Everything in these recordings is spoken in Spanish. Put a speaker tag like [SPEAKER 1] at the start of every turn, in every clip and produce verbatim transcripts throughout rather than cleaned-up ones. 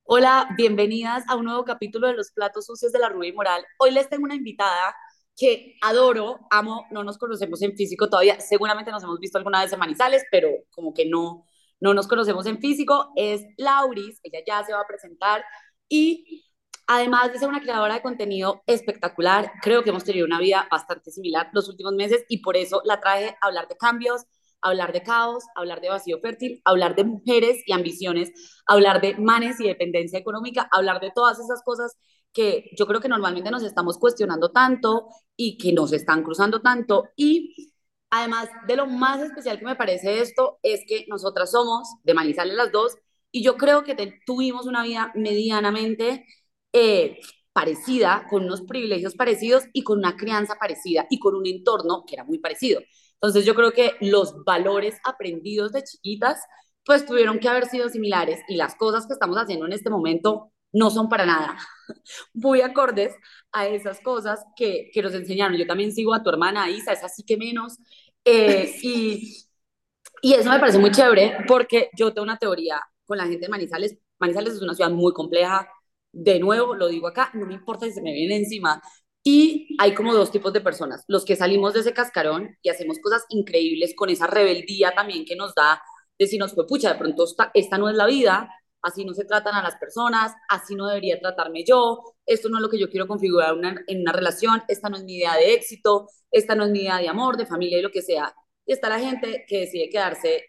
[SPEAKER 1] Hola, bienvenidas a un nuevo capítulo de Los Platos Sucios de la Rubí Moral. Hoy les tengo una invitada que adoro, amo, no nos conocemos en físico todavía, seguramente nos hemos visto alguna vez en Manizales, pero como que no, no nos conocemos en físico. Es Lauris, ella ya se va a presentar y además de ser una creadora de contenido espectacular, creo que hemos tenido una vida bastante similar los últimos meses y por eso la traje a hablar de cambios, hablar de caos, hablar de vacío fértil, hablar de mujeres y ambiciones, hablar de manes y dependencia económica, hablar de todas esas cosas que yo creo que normalmente nos estamos cuestionando tanto y que nos están cruzando tanto. Y además de lo más especial que me parece esto es que nosotras somos de Manizales las dos y yo creo que te, tuvimos una vida medianamente eh, parecida, con unos privilegios parecidos y con una crianza parecida y con un entorno que era muy parecido. Entonces yo creo que los valores aprendidos de chiquitas pues tuvieron que haber sido similares y las cosas que estamos haciendo en este momento no son para nada muy acordes a esas cosas que, que nos enseñaron. Yo también sigo a tu hermana Isa, es así que menos. Eh, y, y eso me parece muy chévere porque yo tengo una teoría con la gente de Manizales. Manizales es una ciudad muy compleja. De nuevo, lo digo acá, no me importa si se me viene encima. Y hay como dos tipos de personas, los que salimos de ese cascarón y hacemos cosas increíbles con esa rebeldía también que nos da, decirnos, pues pucha, de pronto esta, esta no es la vida, así no se tratan a las personas, así no debería tratarme yo, esto no es lo que yo quiero configurar una, en una relación, esta no es mi idea de éxito, esta no es mi idea de amor, de familia y lo que sea. Y está la gente que decide quedarse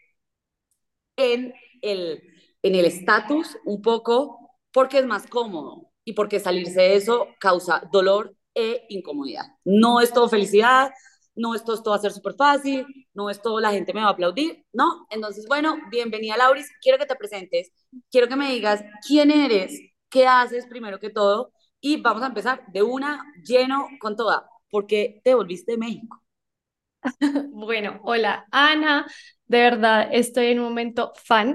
[SPEAKER 1] en el en el estatus un poco porque es más cómodo y porque salirse de eso causa dolor e incomodidad. No es todo felicidad, no es todo, esto va a ser súper fácil, no es todo la gente me va a aplaudir, ¿no? Entonces, bueno, bienvenida Lauris, quiero que te presentes, quiero que me digas quién eres, qué haces primero que todo y vamos a empezar de una lleno con toda, porque te volviste de México.
[SPEAKER 2] Bueno, hola Ana, de verdad estoy en un momento fan.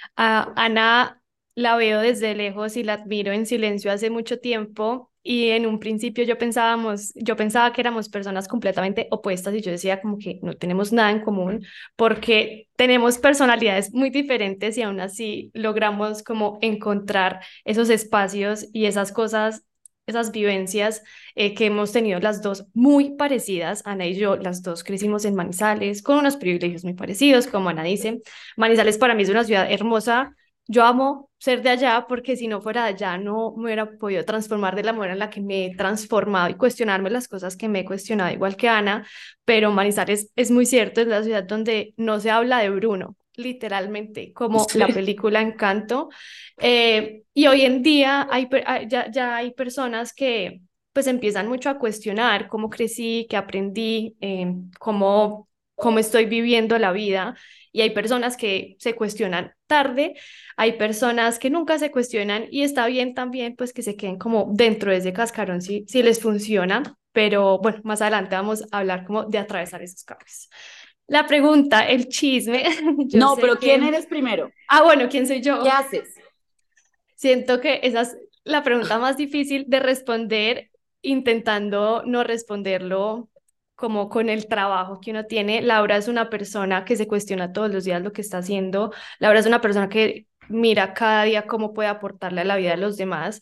[SPEAKER 2] A Ana la veo desde lejos y la admiro en silencio hace mucho tiempo y en un principio yo pensábamos, yo pensaba que éramos personas completamente opuestas y yo decía como que no tenemos nada en común porque tenemos personalidades muy diferentes y aún así logramos como encontrar esos espacios y esas cosas, esas vivencias eh, que hemos tenido las dos muy parecidas. Ana y yo, las dos crecimos en Manizales, con unos privilegios muy parecidos, como Ana dice. Manizales para mí es una ciudad hermosa. Yo amo ser de allá porque si no fuera de allá no me hubiera podido transformar de la manera en la que me he transformado y cuestionarme las cosas que me he cuestionado, igual que Ana. Pero Manizales es muy cierto, es la ciudad donde no se habla de Bruno, literalmente, como la
[SPEAKER 1] Sí.
[SPEAKER 2] película Encanto. Eh, y hoy en día hay, ya, ya hay personas que pues empiezan mucho a cuestionar cómo crecí, qué aprendí, eh, cómo, cómo estoy viviendo la vida. Y hay personas que se cuestionan tarde, hay personas que nunca se cuestionan y está bien también pues que se queden como dentro de ese cascarón si, si les funciona. Pero bueno, más adelante vamos a hablar como de atravesar esos cambios. La pregunta, el chisme, yo
[SPEAKER 1] No,
[SPEAKER 2] sé
[SPEAKER 1] pero ¿quién
[SPEAKER 2] que...
[SPEAKER 1] eres primero?
[SPEAKER 2] Ah, bueno, ¿quién soy
[SPEAKER 1] ¿Qué
[SPEAKER 2] yo?
[SPEAKER 1] haces?
[SPEAKER 2] Siento que esa es la pregunta más difícil de responder, intentando no responderlo como con el trabajo que uno tiene. Laura es una persona que se cuestiona todos los días lo que está haciendo. Laura es una persona que mira cada día cómo puede aportarle a la vida de los demás.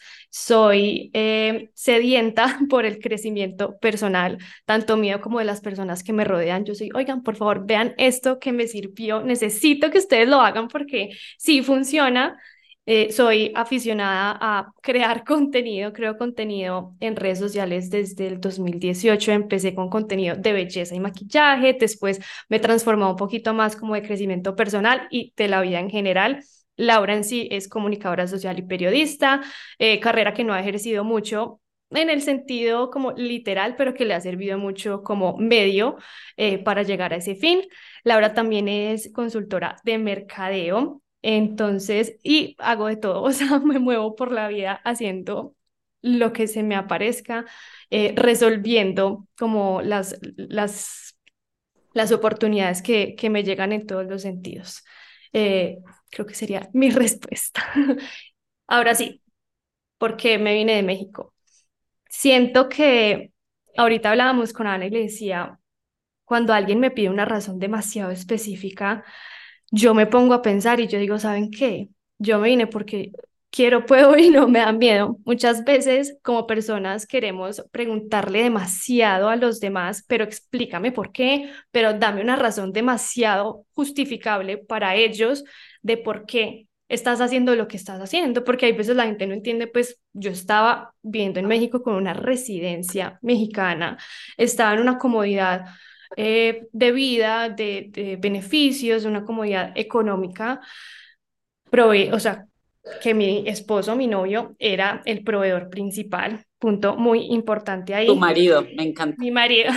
[SPEAKER 2] Soy eh, sedienta por el crecimiento personal, tanto mío como de las personas que me rodean. Yo soy, oigan, por favor, vean esto que me sirvió. Necesito que ustedes lo hagan porque sí funciona. Eh, soy aficionada a crear contenido, creo contenido en redes sociales desde el dos mil dieciocho. Empecé con contenido de belleza y maquillaje, después me transformó un poquito más como de crecimiento personal y de la vida en general. Laura en sí es comunicadora social y periodista, eh, carrera que no ha ejercido mucho en el sentido como literal, pero que le ha servido mucho como medio eh, para llegar a ese fin. Laura también es consultora de mercadeo. Entonces, y hago de todo, o sea, me muevo por la vida haciendo lo que se me aparezca, eh, resolviendo como las, las, las oportunidades que, que me llegan en todos los sentidos. Eh, Creo que sería mi respuesta. Ahora sí, ¿por qué me vine de México? Siento que ahorita hablábamos con Ana y le decía, cuando alguien me pide una razón demasiado específica, yo me pongo a pensar y yo digo, ¿saben qué? Yo me vine porque quiero, puedo y no me da miedo. Muchas veces como personas queremos preguntarle demasiado a los demás, pero explícame por qué, pero dame una razón demasiado justificable para ellos de por qué estás haciendo lo que estás haciendo, porque hay veces la gente no entiende, pues yo estaba viviendo en México con una residencia mexicana, estaba en una comodidad eh, de vida, de, de beneficios, una comodidad económica, prove o sea, que mi esposo, mi novio, era el proveedor principal, punto muy importante
[SPEAKER 1] Tu
[SPEAKER 2] ahí,
[SPEAKER 1] marido, me encanta.
[SPEAKER 2] mi marido.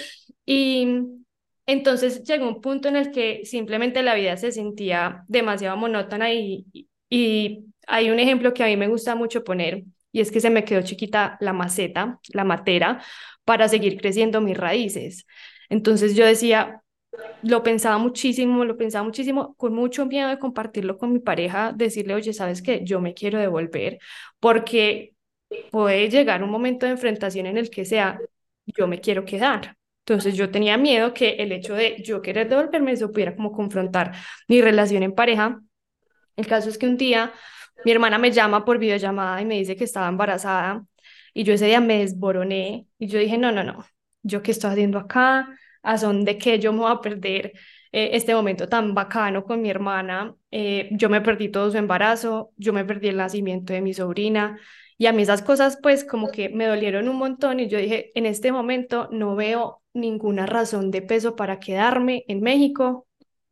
[SPEAKER 2] Y entonces llegó un punto en el que simplemente la vida se sentía demasiado monótona y, y hay un ejemplo que a mí me gusta mucho poner y es que se me quedó chiquita la maceta, la matera, para seguir creciendo mis raíces. Entonces yo decía, lo pensaba muchísimo, lo pensaba muchísimo, con mucho miedo de compartirlo con mi pareja, decirle, oye, ¿sabes qué? Yo me quiero devolver, porque puede llegar un momento de enfrentación en el que sea, yo me quiero quedar. Entonces yo tenía miedo que el hecho de yo querer devolverme eso pudiera como confrontar mi relación en pareja. El caso es que un día mi hermana me llama por videollamada y me dice que estaba embarazada y yo ese día me desboroné y yo dije, no, no, no, ¿yo qué estoy haciendo acá? ¿A son de qué yo me voy a perder eh, este momento tan bacano con mi hermana? Eh, yo me perdí todo su embarazo, yo me perdí el nacimiento de mi sobrina y a mí esas cosas pues como que me dolieron un montón y yo dije, en este momento no veo ninguna razón de peso para quedarme en México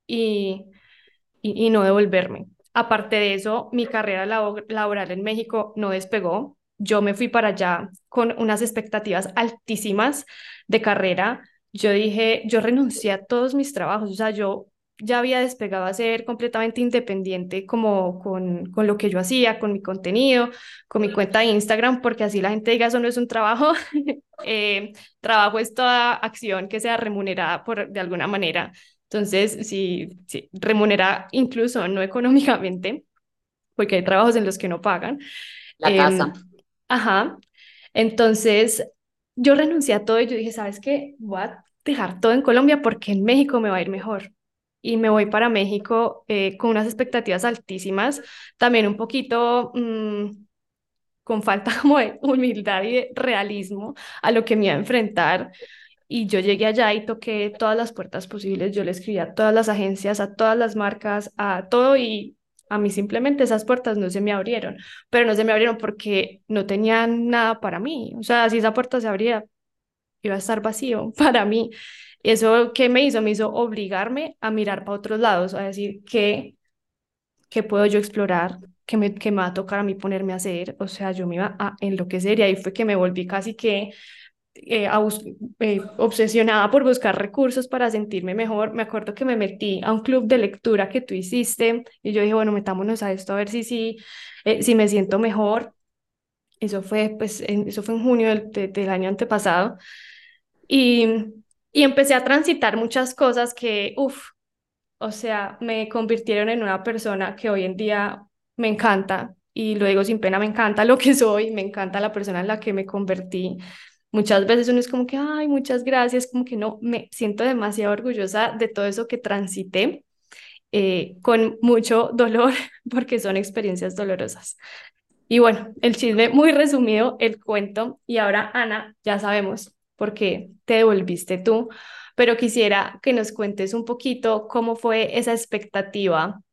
[SPEAKER 2] y y, y no devolverme. Aparte de eso, mi carrera labo- laboral en México no despegó. Yo me fui para allá con unas expectativas altísimas de carrera. Yo dije, yo renuncié a todos mis trabajos, o sea, yo ya había despegado a ser completamente independiente como con, con lo que yo hacía, con mi contenido, con mi cuenta de Instagram, porque así la gente diga, eso no es un trabajo. Eh, trabajo es toda acción que sea remunerada por, de alguna manera. Entonces, sí, sí, remunera incluso no económicamente, porque hay trabajos en los que no pagan.
[SPEAKER 1] La
[SPEAKER 2] Eh,
[SPEAKER 1] casa.
[SPEAKER 2] ajá. Entonces, yo renuncié a todo y yo dije, ¿sabes qué? Voy a dejar todo en Colombia porque en México me va a ir mejor. Y me voy para México eh, con unas expectativas altísimas, también un poquito mmm, con falta como de humildad y de realismo a lo que me iba a enfrentar. Y yo llegué allá y toqué todas las puertas posibles. Yo le escribí a todas las agencias, a todas las marcas, a todo y a mí simplemente esas puertas no se me abrieron. Pero no se me abrieron porque no tenían nada para mí. O sea, si esa puerta se abría, iba a estar vacío para mí. ¿Eso qué me hizo? Me hizo obligarme a mirar para otros lados, a decir qué, qué puedo yo explorar, qué me, qué me va a tocar a mí ponerme a hacer. O sea, yo me iba a enloquecer y ahí fue que me volví casi que eh, a bus- eh, obsesionada por buscar recursos para sentirme mejor. Me acuerdo que me metí a un club de lectura que tú hiciste y yo dije, bueno, metámonos a esto a ver si, si, eh, si me siento mejor. Eso fue, pues, en, eso fue en junio del, de- del año antepasado. Y, y empecé a transitar muchas cosas que, uff, o sea, me convirtieron en una persona que hoy en día me encanta, y lo digo sin pena, me encanta lo que soy, me encanta la persona en la que me convertí. Muchas veces uno es como que, ay, muchas gracias, como que no, me siento demasiado orgullosa de todo eso que transité, eh, con mucho dolor, porque son experiencias dolorosas. Y bueno, el chisme muy resumido, el cuento. Y ahora, Ana, ya sabemos por qué te devolviste tú, pero quisiera que nos cuentes un poquito cómo fue esa expectativa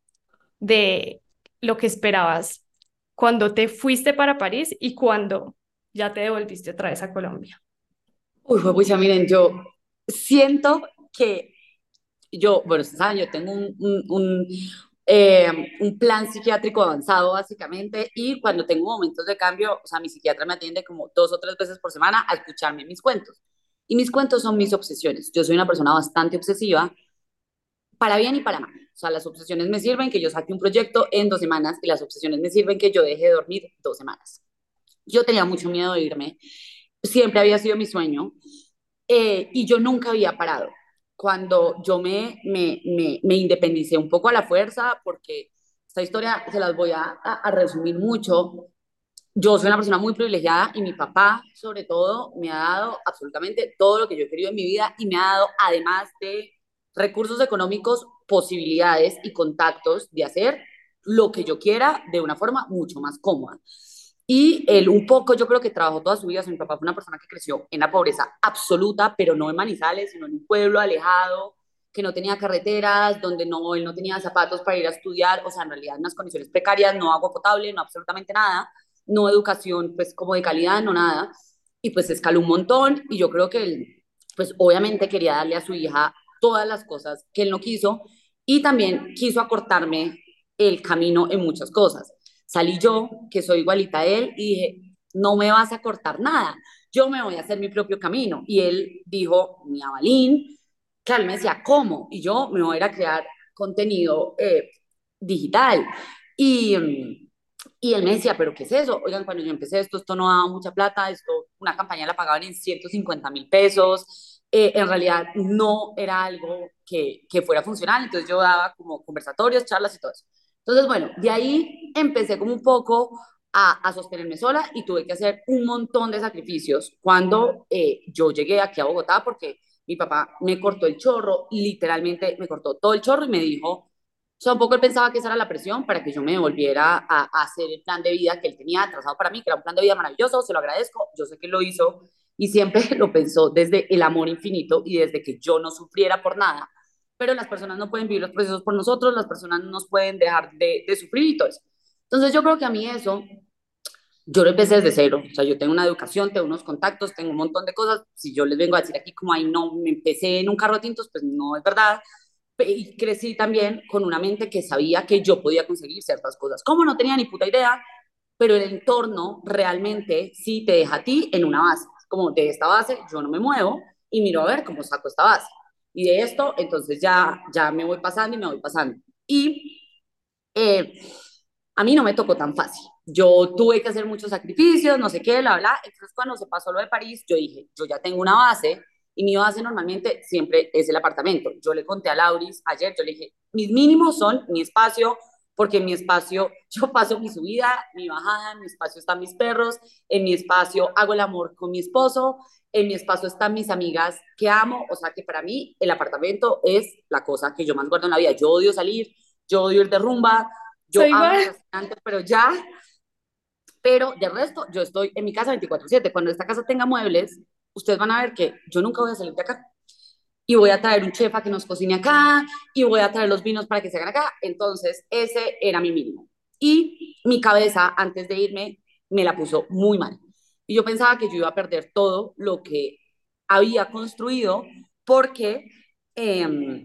[SPEAKER 2] de lo que esperabas cuando te fuiste para París y cuando ya te devolviste otra vez a Colombia.
[SPEAKER 1] Uy, pues miren, yo siento que yo, bueno, ustedes saben, yo tengo un, un, un, eh, un plan psiquiátrico avanzado básicamente y cuando tengo momentos de cambio, o sea, mi psiquiatra me atiende como dos o tres veces por semana a escucharme mis cuentos. Y mis cuentos son mis obsesiones. Yo soy una persona bastante obsesiva, para bien y para mal. O sea, las obsesiones me sirven que yo saque un proyecto en dos semanas y las obsesiones me sirven que yo deje de dormir dos semanas. Yo tenía mucho miedo de irme, siempre había sido mi sueño eh, y yo nunca había parado. Cuando yo me, me, me, me independicé un poco a la fuerza, porque esta historia se las voy a, a, a resumir mucho. Yo soy una persona muy privilegiada y mi papá, sobre todo, me ha dado absolutamente todo lo que yo he querido en mi vida y me ha dado, además de recursos económicos, posibilidades y contactos de hacer. lo que yo quiera de una forma mucho más cómoda. Y él un poco, yo creo que trabajó toda su vida. O sea, mi papá fue una persona que creció en la pobreza absoluta, pero no en Manizales, sino en un pueblo alejado, que no tenía carreteras, donde no, él no tenía zapatos para ir a estudiar, o sea, en realidad unas condiciones precarias, no agua potable, no absolutamente nada, no educación pues como de calidad, no nada. Y pues escaló un montón y yo creo que él pues obviamente quería darle a su hija todas las cosas que él no quiso y también quiso acortarme el camino en muchas cosas. Salí yo, que soy igualita a él, y dije, no me vas a cortar nada, yo me voy a hacer mi propio camino. Y él dijo, mi avalín, claro, él me decía, ¿cómo? Y yo me voy a ir a crear contenido eh, digital. Y, mm, y él me decía, ¿pero qué es eso? Oigan, cuando yo empecé esto, esto no daba mucha plata, esto, una campaña la pagaban en ciento cincuenta mil pesos, eh, en realidad no era algo que, que fuera funcional, entonces yo daba como conversatorios, charlas y todo eso. Entonces, bueno, de ahí empecé como un poco a, a sostenerme sola y tuve que hacer un montón de sacrificios cuando eh, yo llegué aquí a Bogotá porque mi papá me cortó el chorro, literalmente me cortó todo el chorro y me dijo, o sea, un poco él pensaba que esa era la presión para que yo me volviera a, a hacer el plan de vida que él tenía trazado para mí, que era un plan de vida maravilloso, se lo agradezco, yo sé que lo hizo y siempre lo pensó desde el amor infinito y desde que yo no sufriera por nada, pero las personas no pueden vivir los procesos por nosotros, las personas no nos pueden dejar de, de sufrir y todo eso. Entonces yo creo que a mí eso yo lo empecé desde cero. O sea, yo tengo una educación, tengo unos contactos, tengo un montón de cosas. Si yo les vengo a decir aquí como, ay, no, me empecé en un carro de tintos, pues no es verdad. Y crecí también con una mente que sabía que yo podía conseguir ciertas cosas. Como no tenía ni puta idea, pero el entorno realmente sí te deja a ti en una base. Como de esta base yo no me muevo y miro a ver cómo saco esta base. Y de esto, entonces ya, ya me voy pasando y me voy pasando. Y eh, a mí no me tocó tan fácil. Yo tuve que hacer muchos sacrificios, no sé qué, bla, bla. Entonces, cuando se pasó lo de París, yo dije, yo ya tengo una base y mi base normalmente siempre es el apartamento. Yo le conté a Lauris ayer, yo le dije, mis mínimos son mi espacio, porque en mi espacio yo paso mi subida, mi bajada, en mi espacio están mis perros, en mi espacio hago el amor con mi esposo, en mi espacio están mis amigas que amo, o sea que para mí el apartamento es la cosa que yo más guardo en la vida. Yo odio salir, yo odio ir de rumba, yo
[SPEAKER 2] Soy
[SPEAKER 1] amo
[SPEAKER 2] igual.
[SPEAKER 1] los restaurantes, pero ya, pero de resto, yo estoy en mi casa veinticuatro siete. Cuando esta casa tenga muebles, ustedes van a ver que yo nunca voy a salir de acá. Y voy a traer un chef a que nos cocine acá, y voy a traer los vinos para que se hagan acá. Entonces, ese era mi mínimo. Y mi cabeza, antes de irme, me la puso muy mal. Y yo pensaba que yo iba a perder todo lo que había construido porque eh,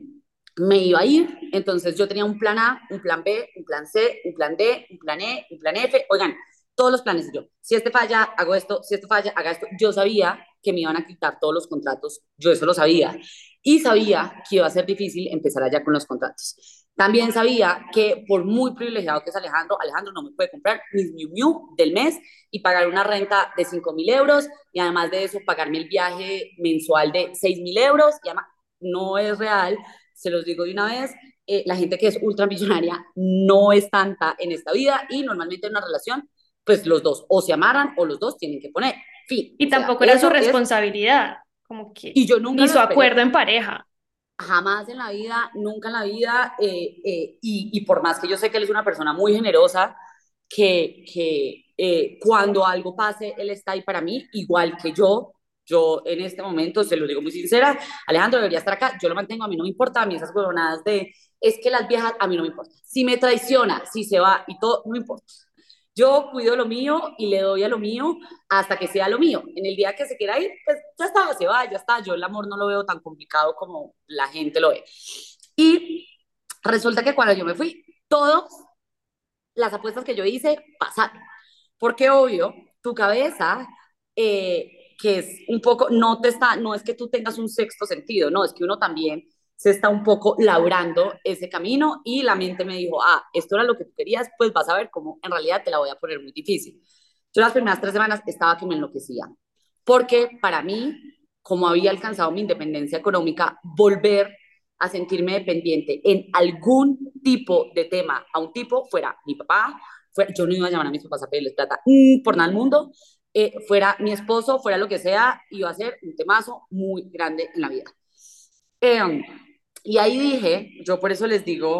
[SPEAKER 1] me iba a ir. Entonces yo tenía un plan A, un plan B, un plan C, un plan D, un plan E, un plan F. Oigan, todos los planes. Yo, si este falla, hago esto, si este falla, haga esto. Yo sabía que me iban a quitar todos los contratos, yo eso lo sabía. Y sabía que iba a ser difícil empezar allá con los contratos. También sabía que por muy privilegiado que es Alejandro, Alejandro no me puede comprar mis Miu Miu del mes y pagar una renta de cinco mil euros y además de eso pagarme el viaje mensual de seis mil euros y además no es real, se los digo de una vez, eh, la gente que es ultramillonaria no es tanta en esta vida y normalmente en una relación pues los dos o se amarran o los dos tienen que poner fin,
[SPEAKER 2] Y
[SPEAKER 1] o sea,
[SPEAKER 2] tampoco era su
[SPEAKER 1] eso es,
[SPEAKER 2] responsabilidad, como que
[SPEAKER 1] y yo nunca
[SPEAKER 2] ni
[SPEAKER 1] lo
[SPEAKER 2] su
[SPEAKER 1] esperé,
[SPEAKER 2] acuerdo en pareja.
[SPEAKER 1] jamás en la vida, nunca en la vida, eh, eh, y, y, por más que yo sé que él es una persona muy generosa, que, que eh, cuando algo pase, él está ahí para mí, igual que yo, yo en este momento, se lo digo muy sincera, Alejandro debería estar acá, yo lo mantengo, a mí no me importa, a mí esas huevonadas de, es que las viejas, a mí no me importa, si me traiciona, si se va y todo, no me importa. Yo cuido lo mío y le doy a lo mío hasta que sea lo mío. En el día que se quiera ir, pues ya está, se va, ya está. Yo el amor no lo veo tan complicado como la gente lo ve. Y resulta que cuando yo me fui, todas las apuestas que yo hice pasaron. Porque obvio, tu cabeza, eh, que es un poco, no te está, no es que tú tengas un sexto sentido, no, es que uno también se está un poco labrando ese camino y la mente me dijo, ah, esto era lo que tú querías, pues vas a ver cómo en realidad te la voy a poner muy difícil. Yo las primeras tres semanas estaba que me enloquecía, porque para mí, como había alcanzado mi independencia económica, volver a sentirme dependiente en algún tipo de tema, a un tipo fuera mi papá, fuera, yo no iba a llamar a mis papás a pedirles plata mm, por nada del mundo, eh, fuera mi esposo, fuera lo que sea, iba a ser un temazo muy grande en la vida. Eh, y ahí dije, yo por eso les digo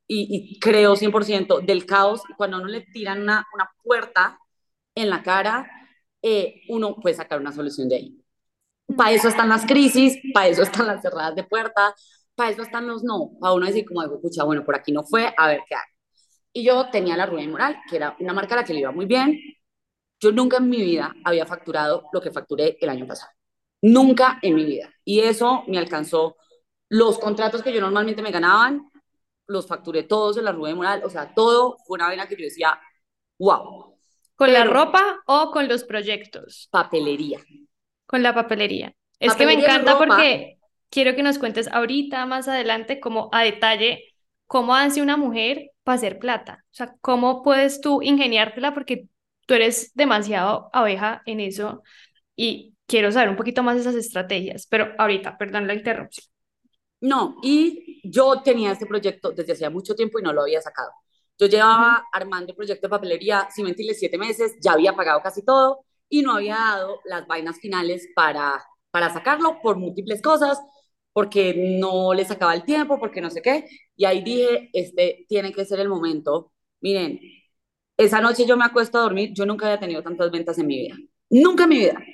[SPEAKER 1] y, y creo cien por ciento del caos, cuando a uno le tiran una, una puerta en la cara, eh, uno puede sacar una solución de ahí. Para
[SPEAKER 2] Mm.
[SPEAKER 1] eso están las crisis, para eso están las cerradas de puerta, para eso están los no, para uno decir como, escucha, bueno, por aquí no fue, a ver qué hay. Y yo tenía la Rubén Moral, que era una marca a la que le iba muy bien. Yo nunca en mi vida había facturado lo que facturé el año pasado. Nunca en mi vida. Y eso me alcanzó. Los contratos que yo normalmente me ganaban, los facturé todos en la Rubén Moral. O sea, todo fue una vena que yo decía, wow.
[SPEAKER 2] ¿Con la
[SPEAKER 1] Pero
[SPEAKER 2] ropa o con los proyectos?
[SPEAKER 1] papelería.
[SPEAKER 2] Con la papelería. Es que me
[SPEAKER 1] Papelería y
[SPEAKER 2] encanta
[SPEAKER 1] ropa,
[SPEAKER 2] porque quiero que nos cuentes ahorita, más adelante, como a detalle, cómo hace una mujer para hacer plata. O sea, cómo puedes tú ingeniártela porque tú eres demasiado abeja en eso y quiero saber un poquito más de esas estrategias. Pero ahorita, perdón la interrupción.
[SPEAKER 1] no, y yo tenía este proyecto desde hacía mucho tiempo y no lo había sacado. Yo
[SPEAKER 2] Ujú.
[SPEAKER 1] llevaba armando el proyecto de papelería, sin mentirles, siete meses, ya había pagado casi todo y no había dado las vainas finales para, para sacarlo por múltiples cosas, porque no le sacaba el tiempo, porque no sé qué. Y ahí dije, este tiene que ser el momento. Miren, esa noche yo me acuesto a dormir, yo nunca había tenido tantas ventas en mi vida, nunca en mi vida.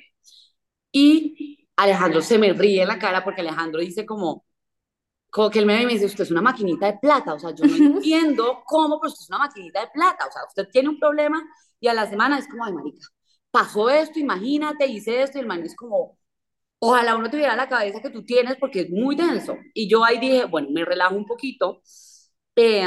[SPEAKER 1] Y Alejandro se me ríe en la cara porque Alejandro dice como, como que él me dice, usted es una maquinita de plata, o sea, yo no entiendo cómo, pero usted es una maquinita de plata, o sea, usted tiene un problema y a la semana es como, ay, marica, pasó esto, imagínate, hice esto, y el man es como, ojalá uno tuviera la cabeza que tú tienes porque es muy denso. Y yo ahí dije, bueno, me relajo un poquito eh,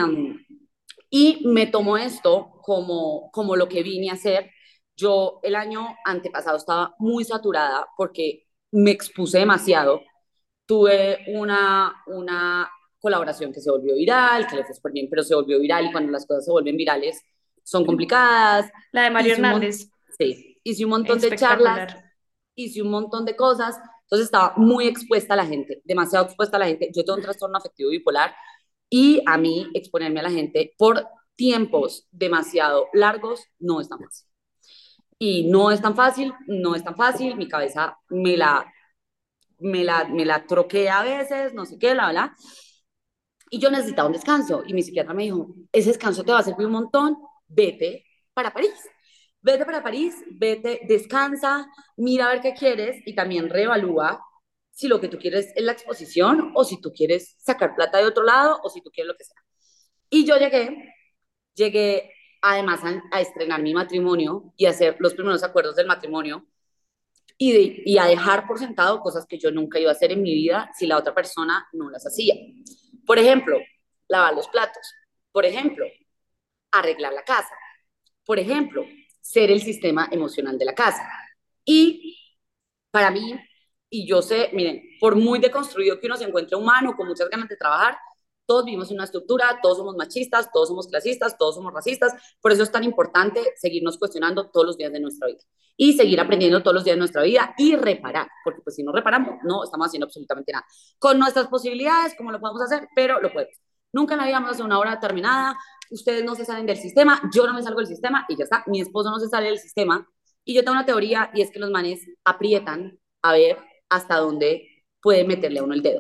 [SPEAKER 1] y me tomo esto como, como lo que vine a hacer. Yo el año antepasado estaba muy saturada porque me expuse demasiado. Tuve una, una colaboración que se volvió viral, que le fue súper bien, pero se volvió viral y cuando las cosas se vuelven virales son complicadas.
[SPEAKER 2] La de Mario
[SPEAKER 1] Hice un, mon
[SPEAKER 2] Hernández,
[SPEAKER 1] sí, hice un montón de charlas,
[SPEAKER 2] espectacular.
[SPEAKER 1] hice un montón de cosas, entonces estaba muy expuesta a la gente, demasiado expuesta a la gente. Yo tengo un trastorno afectivo bipolar y a mí exponerme a la gente por tiempos demasiado largos no es tan fácil. Y no es tan fácil, no es tan fácil, mi cabeza me la me la, me la troqué a veces, no sé qué, la verdad. Y yo necesitaba un descanso. Y mi psiquiatra me dijo, ese descanso te va a servir un montón, vete para París. Vete para París, vete, descansa, mira a ver qué quieres y también reevalúa si lo que tú quieres es la exposición o si tú quieres sacar plata de otro lado o si tú quieres lo que sea. Y yo llegué, llegué además a, a estrenar mi matrimonio y a hacer los primeros acuerdos del matrimonio y, de, y a dejar por sentado cosas que yo nunca iba a hacer en mi vida si la otra persona no las hacía. Por ejemplo, lavar los platos. Por ejemplo, arreglar la casa. Por ejemplo, ser el sistema emocional de la casa. Y para mí, y yo sé, miren, por muy deconstruido que uno se encuentre humano, con muchas ganas de trabajar, todos vivimos en una estructura, todos somos machistas, todos somos clasistas, todos somos racistas, por eso es tan importante seguirnos cuestionando todos los días de nuestra vida y seguir aprendiendo todos los días de nuestra vida y reparar, porque pues si no reparamos, no estamos haciendo absolutamente nada. Con nuestras posibilidades, como lo podemos hacer, pero lo podemos. Nunca en la vida vamos a hacer una hora determinada, ustedes no se salen del sistema, yo no me salgo del sistema y ya está, mi esposo no se sale del sistema. Y yo tengo una teoría y es que los manes aprietan a ver hasta dónde puede meterle a uno el dedo.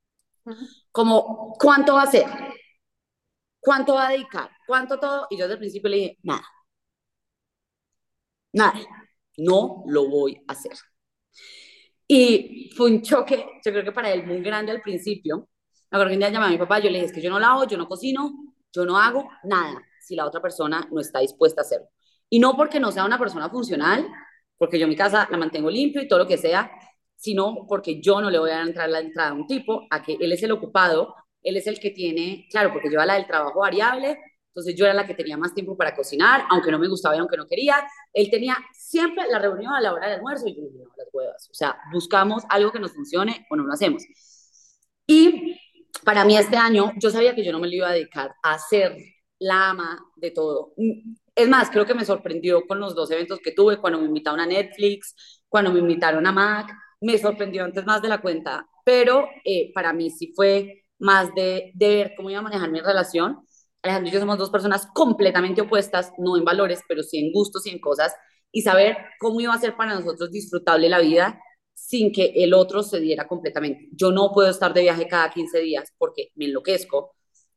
[SPEAKER 1] Como, ¿cuánto va a ser? ¿Cuánto va a dedicar? ¿Cuánto todo? Y yo desde el principio le dije, nada, nada, no lo voy a hacer. Y fue un choque, yo creo que para él muy grande al principio. Me acuerdo que un día llamé a mi papá, yo le dije, es que yo no lavo, yo no cocino, yo no hago nada si la otra persona no está dispuesta a hacerlo. Y no porque no sea una persona funcional, porque yo mi casa la mantengo limpio y todo lo que sea, sino porque yo no le voy a entrar la entrada a un tipo, a que él es el ocupado, él es el que tiene, claro, porque lleva la del trabajo variable, entonces yo era la que tenía más tiempo para cocinar, aunque no me gustaba y aunque no quería, él tenía siempre la reunión a la hora del almuerzo y yo dije, no, las huevas, o sea, buscamos algo que nos funcione o no lo hacemos. Y para mí este año, yo sabía que yo no me lo iba a dedicar a ser la ama de todo. Es más, creo que me sorprendió con los dos eventos que tuve, cuando me invitaron a Netflix, cuando me invitaron a Mac, me sorprendió antes más de la cuenta, pero eh, para mí sí fue más de, de ver cómo iba a manejar mi relación. Alejandro y yo somos dos personas completamente opuestas, no en valores, pero sí en gustos y en cosas, y saber cómo iba a ser para nosotros disfrutable la vida sin que el otro se diera completamente. Yo no puedo estar de viaje cada quince días porque me enloquezco.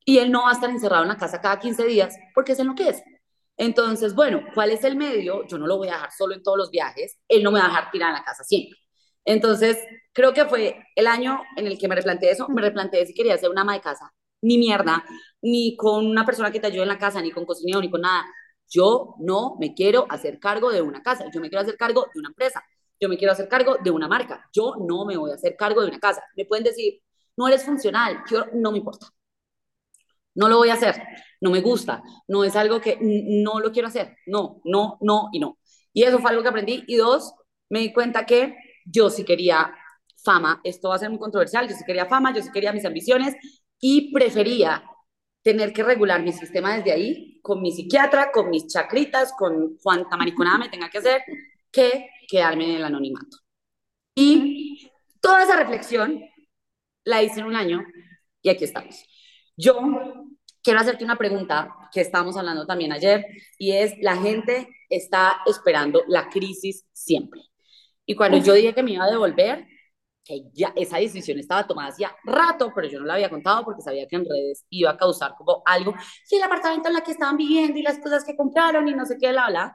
[SPEAKER 1] y él no va a estar encerrado en la casa cada quince días porque es en lo que es. Entonces, bueno, ¿cuál es el medio? Yo no lo voy a dejar solo en todos los viajes, él no me va a dejar tirada en la casa siempre. Entonces, creo que fue el año en el que me replanteé eso, me replanteé si quería ser una ama de casa, ni mierda, ni con una persona que te ayude en la casa, ni con cocinero, ni con nada. Yo no me quiero hacer cargo de una casa, yo me quiero hacer cargo de una empresa, yo me quiero hacer cargo de una marca, yo no me voy a hacer cargo de una casa. Me pueden decir, no eres funcional, yo, no me importa, no lo voy a hacer, no me gusta, no es algo que no lo quiero hacer, no, no, no y no. Y eso fue algo que aprendí. Y dos, me di cuenta que yo sí quería fama, esto va a ser muy controversial, yo sí quería fama, yo sí quería mis ambiciones y prefería tener que regular mi sistema desde ahí, con mi psiquiatra, con mis chacritas, con cuanta mariconada me tenga que hacer, que quedarme en el anonimato.
[SPEAKER 2] Ujú.
[SPEAKER 1] Y toda esa reflexión la hice en un año y aquí estamos. Yo quiero hacerte una pregunta que estábamos hablando también ayer y es, la gente está esperando la crisis siempre. Y cuando yo
[SPEAKER 2] Uf,
[SPEAKER 1] dije que me iba a devolver, que ya esa decisión estaba tomada hacía rato, pero yo no la había contado porque sabía que en redes iba a causar como algo, sí, el apartamento en la que estaban viviendo y las cosas que compraron y no sé qué, la, bla.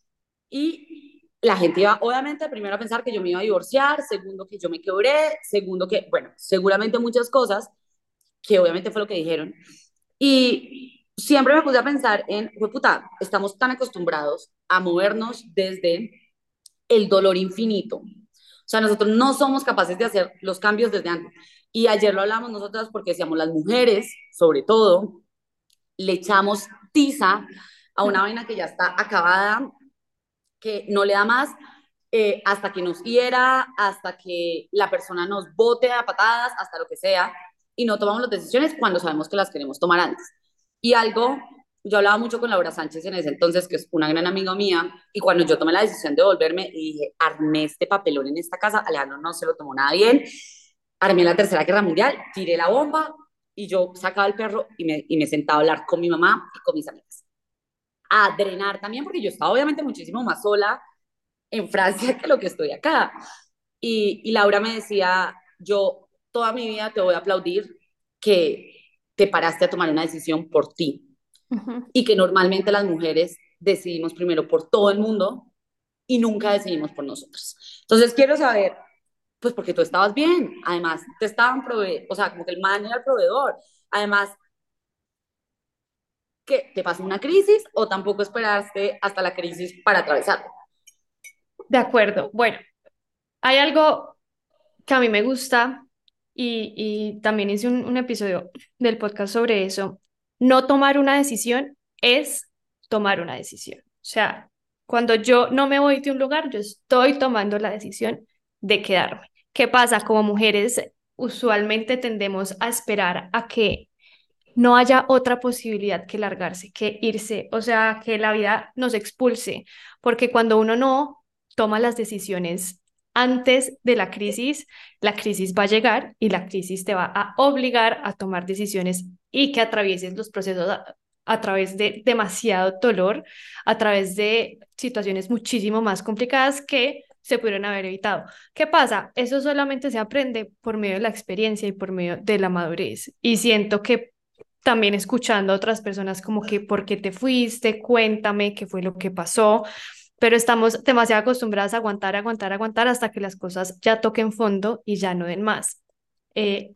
[SPEAKER 1] Y la gente iba, obviamente, primero a pensar que yo me iba a divorciar, segundo que yo me quebré, segundo que, bueno, seguramente muchas cosas, que obviamente fue lo que dijeron. Y siempre me puse a pensar en, pues puta, estamos tan acostumbrados a movernos desde el dolor infinito. O sea, nosotros no somos capaces de hacer los cambios desde antes. Y ayer lo hablamos nosotras porque decíamos, las mujeres, sobre todo, le echamos tiza a una vaina que ya está acabada, que no le da más, eh, hasta que nos hiera, hasta que la persona nos bote a patadas, hasta lo que sea, y no tomamos las decisiones cuando sabemos que las queremos tomar antes. Y algo, yo hablaba mucho con Laura Sánchez en ese entonces, que es una gran amiga mía, y cuando yo tomé la decisión de volverme y dije, armé este papelón en esta casa, Alejandro no se lo tomó nada bien, armé la Tercera Guerra Mundial, tiré la bomba, y yo sacaba el perro y me, y me sentaba a hablar con mi mamá y con mis amigas. A drenar también, porque yo estaba obviamente muchísimo más sola en Francia que lo que estoy acá. Y, y Laura me decía, yo toda mi vida te voy a aplaudir que te paraste a tomar una decisión por ti
[SPEAKER 2] ujú.
[SPEAKER 1] y que normalmente las mujeres decidimos primero por todo el mundo y nunca decidimos por nosotros. Entonces quiero saber, pues porque tú estabas bien, además te estaban prove o sea, como que el man era el proveedor, además que te pasó una crisis o tampoco esperaste hasta la crisis para atravesarla.
[SPEAKER 2] De acuerdo. Bueno, hay algo que a mí me gusta y, y también hice un, un episodio del podcast sobre eso. No tomar una decisión es tomar una decisión. O sea, cuando yo no me voy de un lugar, yo estoy tomando la decisión de quedarme. ¿Qué pasa? Como mujeres, usualmente tendemos a esperar a que no haya otra posibilidad que largarse, que irse, o sea, que la vida nos expulse, porque cuando uno no toma las decisiones antes de la crisis, la crisis va a llegar y la crisis te va a obligar a tomar decisiones y que atravieses los procesos a, a través de demasiado dolor, a través de situaciones muchísimo más complicadas que se pudieron haber evitado. ¿Qué pasa? Eso solamente se aprende por medio de la experiencia y por medio de la madurez. Y siento que también escuchando a otras personas como que, ¿por qué te fuiste? Cuéntame qué fue lo que pasó. Pero estamos demasiado acostumbradas a aguantar, aguantar, aguantar hasta que las cosas ya toquen fondo y ya no den más. Eh,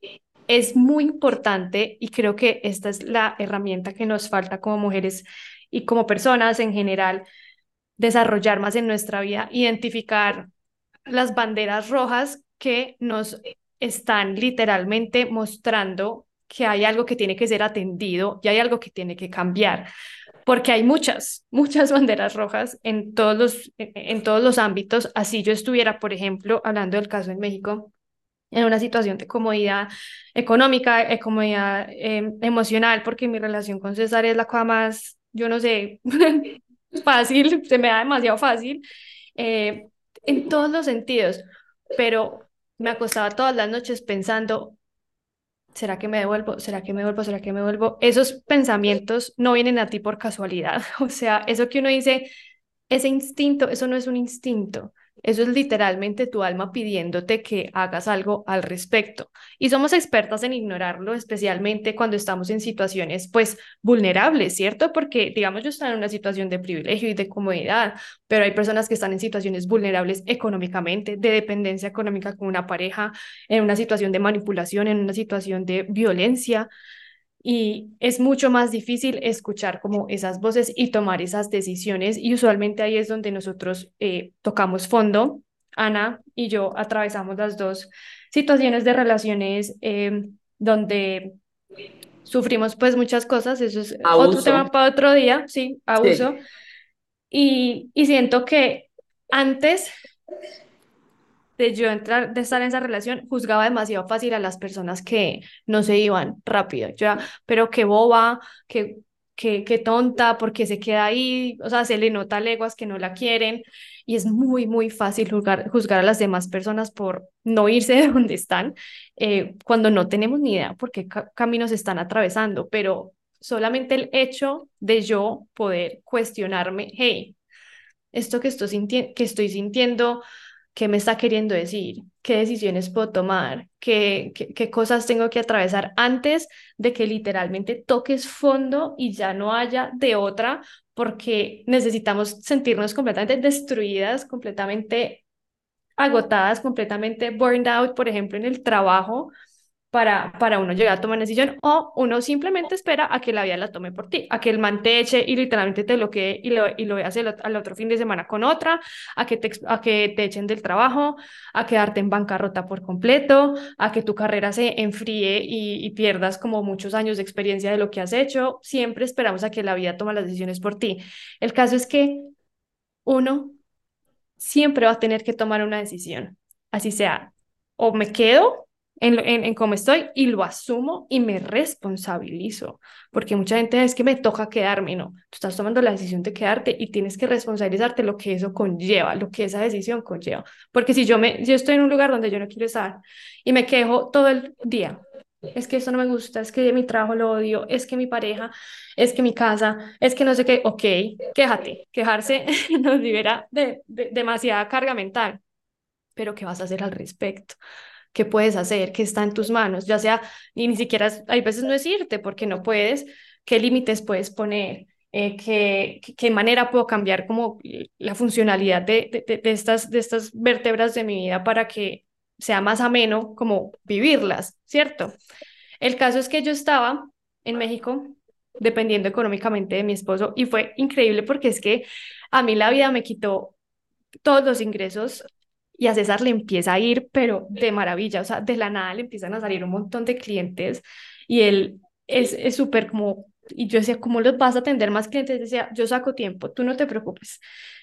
[SPEAKER 2] es muy importante y creo que esta es la herramienta que nos falta como mujeres y como personas en general, desarrollar más en nuestra vida, identificar las banderas rojas que nos están literalmente mostrando que hay algo que tiene que ser atendido y hay algo que tiene que cambiar, porque hay muchas, muchas banderas rojas en todos los, en todos los ámbitos. Así yo estuviera, por ejemplo, hablando del caso en México, en una situación de comodidad económica, de comodidad eh, emocional, porque mi relación con César es la cosa más, yo no sé, fácil, se me da demasiado fácil, eh, en todos los sentidos, pero me acostaba todas las noches pensando, ¿será que me devuelvo? ¿Será que me devuelvo? ¿Será que me devuelvo? Esos pensamientos no vienen a ti por casualidad, o sea, eso que uno dice, ese instinto, eso no es un instinto. Eso es literalmente tu alma pidiéndote que hagas algo al respecto. Y somos expertas en ignorarlo, especialmente cuando estamos en situaciones, pues, vulnerables, ¿cierto? Porque, digamos, yo estoy en una situación de privilegio y de comodidad, pero hay personas que están en situaciones vulnerables económicamente, de dependencia económica con una pareja, en una situación de manipulación, en una situación de violencia. Y es mucho más difícil escuchar como esas voces y tomar esas decisiones. Y usualmente ahí es donde nosotros eh, tocamos fondo. Ana y yo atravesamos las dos situaciones de relaciones eh, donde sufrimos pues muchas cosas. Eso es otro
[SPEAKER 1] Abuso.
[SPEAKER 2] tema para otro día, sí, abuso.
[SPEAKER 1] Sí.
[SPEAKER 2] Y, y siento que antes de yo entrar, de estar en esa relación, juzgaba demasiado fácil a las personas que no se iban rápido. Yo era, pero qué boba, qué, qué, qué tonta, porque se queda ahí, o sea, se le nota a leguas que no la quieren y es muy, muy fácil juzgar, juzgar a las demás personas por no irse de donde están, eh, cuando no tenemos ni idea por qué ca- caminos están atravesando, pero solamente el hecho de yo poder cuestionarme, hey, esto que estoy sintiendo, que estoy sintiendo, ¿qué me está queriendo decir? ¿Qué decisiones puedo tomar? ¿Qué, qué, qué cosas tengo que atravesar antes de que literalmente toques fondo y ya no haya de otra? Porque necesitamos sentirnos completamente destruidas, completamente agotadas, completamente burned out, por ejemplo, en el trabajo, para, para uno llegar a tomar una decisión, o uno simplemente espera a que la vida la tome por ti, a que el man te eche y literalmente te bloquee y lo, y lo veas el, al otro fin de semana con otra, a que, te, a que te echen del trabajo, a quedarte en bancarrota por completo, a que tu carrera se enfríe y, y pierdas como muchos años de experiencia de lo que has hecho. Siempre esperamos a que la vida tome las decisiones por ti. El caso es que uno siempre va a tener que tomar una decisión, así sea, o me quedo en, en, en cómo estoy y lo asumo y me responsabilizo, porque mucha gente es que me toca quedarme, no, tú estás tomando la decisión de quedarte y tienes que responsabilizarte lo que eso conlleva, lo que esa decisión conlleva, porque si yo, me, yo estoy en un lugar donde yo no quiero estar y me quejo todo el día. Es que esto no me gusta, es que mi trabajo lo odio, es que mi pareja, es que mi casa, es que no sé qué, ok, quéjate, quejarse nos libera de, de demasiada carga mental, pero ¿qué vas a hacer al respecto? ¿Qué puedes hacer? ¿Qué está en tus manos? Ya sea, y ni siquiera, es- hay veces no es irte porque no puedes, ¿qué límites puedes poner? Eh, ¿qué, qué, qué manera puedo cambiar como la funcionalidad de, de, de, de estas, de estas vértebras de mi vida para que sea más ameno como vivirlas, ¿cierto? El caso es que yo estaba en México dependiendo económicamente de mi esposo y fue increíble porque es que a mí la vida me quitó todos los ingresos y a César le empieza a ir, pero de maravilla, o sea, de la nada le empiezan a salir un montón de clientes y él es es súper como, y yo decía, ¿cómo los vas a atender más clientes? Decía, yo saco tiempo, tú no te preocupes.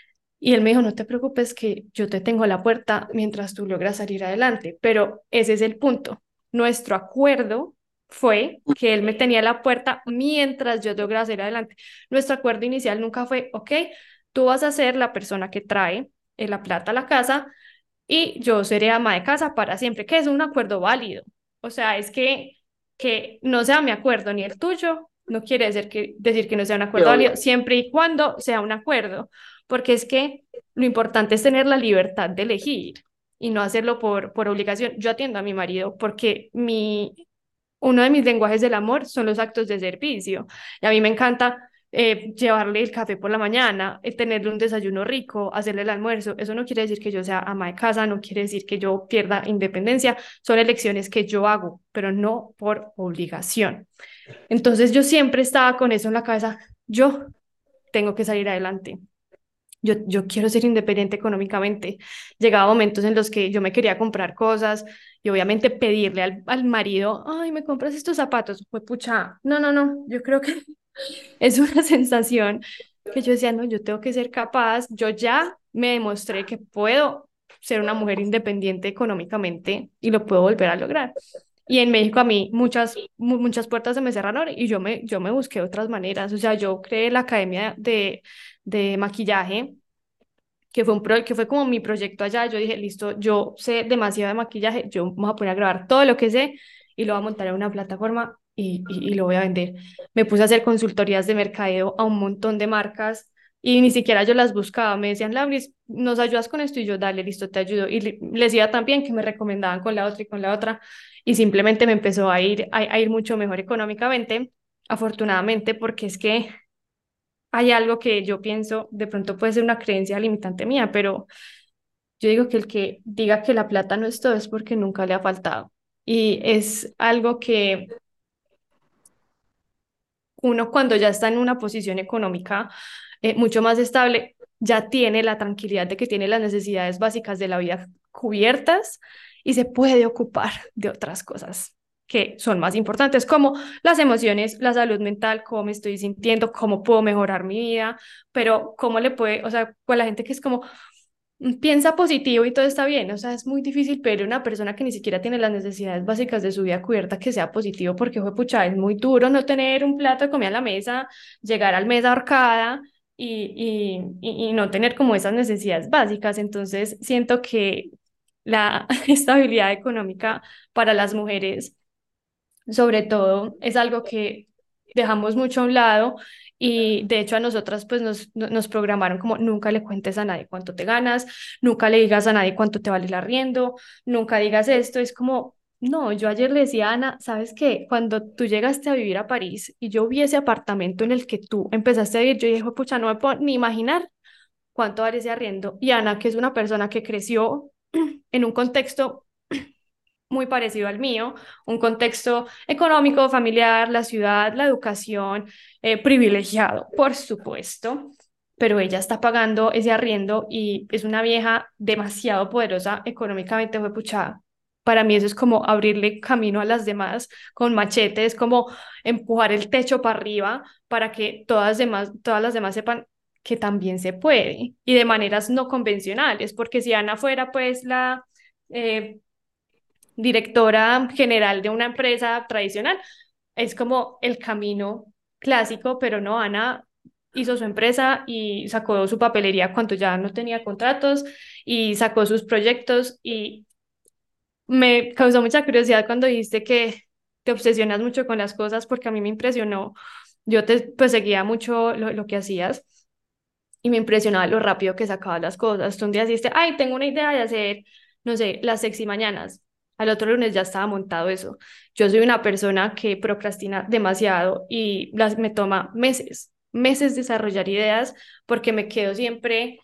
[SPEAKER 2] Y él me dijo, no te preocupes que yo te tengo a la puerta mientras tú logras salir adelante, pero ese es el punto. Nuestro acuerdo fue que él me tenía a la puerta mientras yo lograra salir adelante. Nuestro acuerdo inicial nunca fue, ok, tú vas a ser la persona que trae eh, la plata a la casa y yo seré ama de casa para siempre, que es un acuerdo válido. O sea, es que, que no sea mi acuerdo ni el tuyo, no quiere decir que, decir que no sea un
[SPEAKER 1] Sí,
[SPEAKER 2] acuerdo válido,
[SPEAKER 1] obvio.
[SPEAKER 2] siempre y cuando sea un acuerdo, porque es que lo importante es tener la libertad de elegir y no hacerlo por, por obligación. Yo atiendo a mi marido porque mi, uno de mis lenguajes del amor son los actos de servicio. Y a mí me encanta eh, llevarle el café por la mañana, eh, tenerle un desayuno rico, hacerle el almuerzo. Eso no quiere decir que yo sea ama de casa, no quiere decir que yo pierda independencia. Son elecciones que yo hago, pero no por obligación. Entonces yo siempre estaba con eso en la cabeza. Yo tengo que salir adelante. Yo, yo quiero ser independiente económicamente. Llegaba momentos en los que yo me quería comprar cosas y obviamente pedirle al, al marido, ay, ¿me compras estos zapatos? Pues pucha, no, no, no, yo creo que es una sensación que yo decía, no, yo tengo que ser capaz, yo ya me demostré que puedo ser una mujer independiente económicamente y lo puedo volver a lograr. Y en México a mí muchas, mu- muchas puertas se me cerraron y yo me, yo me busqué otras maneras. O sea, yo creé la academia de, de maquillaje, que fue, un pro, que fue como mi proyecto allá. Yo dije, listo, yo sé demasiado de maquillaje, yo me voy a poner a grabar todo lo que sé y lo voy a montar en una plataforma y, y, y lo voy a vender. Me puse a hacer consultorías de mercadeo a un montón de marcas Y ni siquiera yo las buscaba, me decían, Lauris, ¿nos ayudas con esto? Y yo, dale, listo, te ayudo. Y le- les iba tan bien que me recomendaban con la otra y con la otra, y simplemente me empezó a ir, a, a ir mucho mejor económicamente, afortunadamente, porque es que hay algo que yo pienso, de pronto puede ser una creencia limitante mía, pero yo digo que el que diga que la plata no es todo es porque nunca le ha faltado. Y es algo que uno cuando ya está en una posición económica eh, mucho más estable, ya tiene la tranquilidad de que tiene las necesidades básicas de la vida cubiertas y se puede ocupar de otras cosas que son más importantes, como las emociones, la salud mental, cómo me estoy sintiendo, cómo puedo mejorar mi vida, pero cómo le puede, o sea, con la gente que es como piensa positivo y todo está bien, o sea, es muy difícil pedirle a una persona que ni siquiera tiene las necesidades básicas de su vida cubierta que sea positivo, porque, fue pucha, es muy duro no tener un plato de comida en la mesa, llegar al mes ahorcada y, y, y, y no tener como esas necesidades básicas. Entonces, siento que la estabilidad económica para las mujeres sobre todo, es algo que dejamos mucho a un lado y de hecho a nosotras pues nos, no- nos programaron como nunca le cuentes a nadie cuánto te ganas, nunca le digas a nadie cuánto te vale el arriendo, nunca digas esto, es como, no, yo ayer le decía a Ana, ¿sabes qué? Cuando tú llegaste a vivir a París y yo vi ese apartamento en el que tú empezaste a vivir, yo dije, pucha, no me puedo ni imaginar cuánto vale ese arriendo. Y Ana, que es una persona que creció en un contexto muy parecido al mío, un contexto económico, familiar, la ciudad, la educación, eh, privilegiado, por supuesto, pero ella está pagando ese arriendo y es una vieja demasiado poderosa económicamente, fue puchada. Para mí eso es como abrirle camino a las demás con machetes, como empujar el techo para arriba para que todas, demás, todas las demás sepan que también se puede y de maneras no convencionales, porque si Ana fuera pues la eh, directora general de una empresa tradicional, es como el camino clásico, pero no, Ana hizo su empresa y sacó su papelería cuando ya no tenía contratos y sacó sus proyectos y me causó mucha curiosidad cuando dijiste que te obsesionas mucho con las cosas porque a mí me impresionó, yo te pues seguía mucho lo, lo que hacías y me impresionaba lo rápido que sacabas las cosas. Tú un día dijiste, ay, tengo una idea de hacer, no sé, las sexy mañanas. Al otro lunes ya estaba montado eso. Yo soy una persona que procrastina demasiado y las, me toma meses, meses desarrollar ideas porque me quedo siempre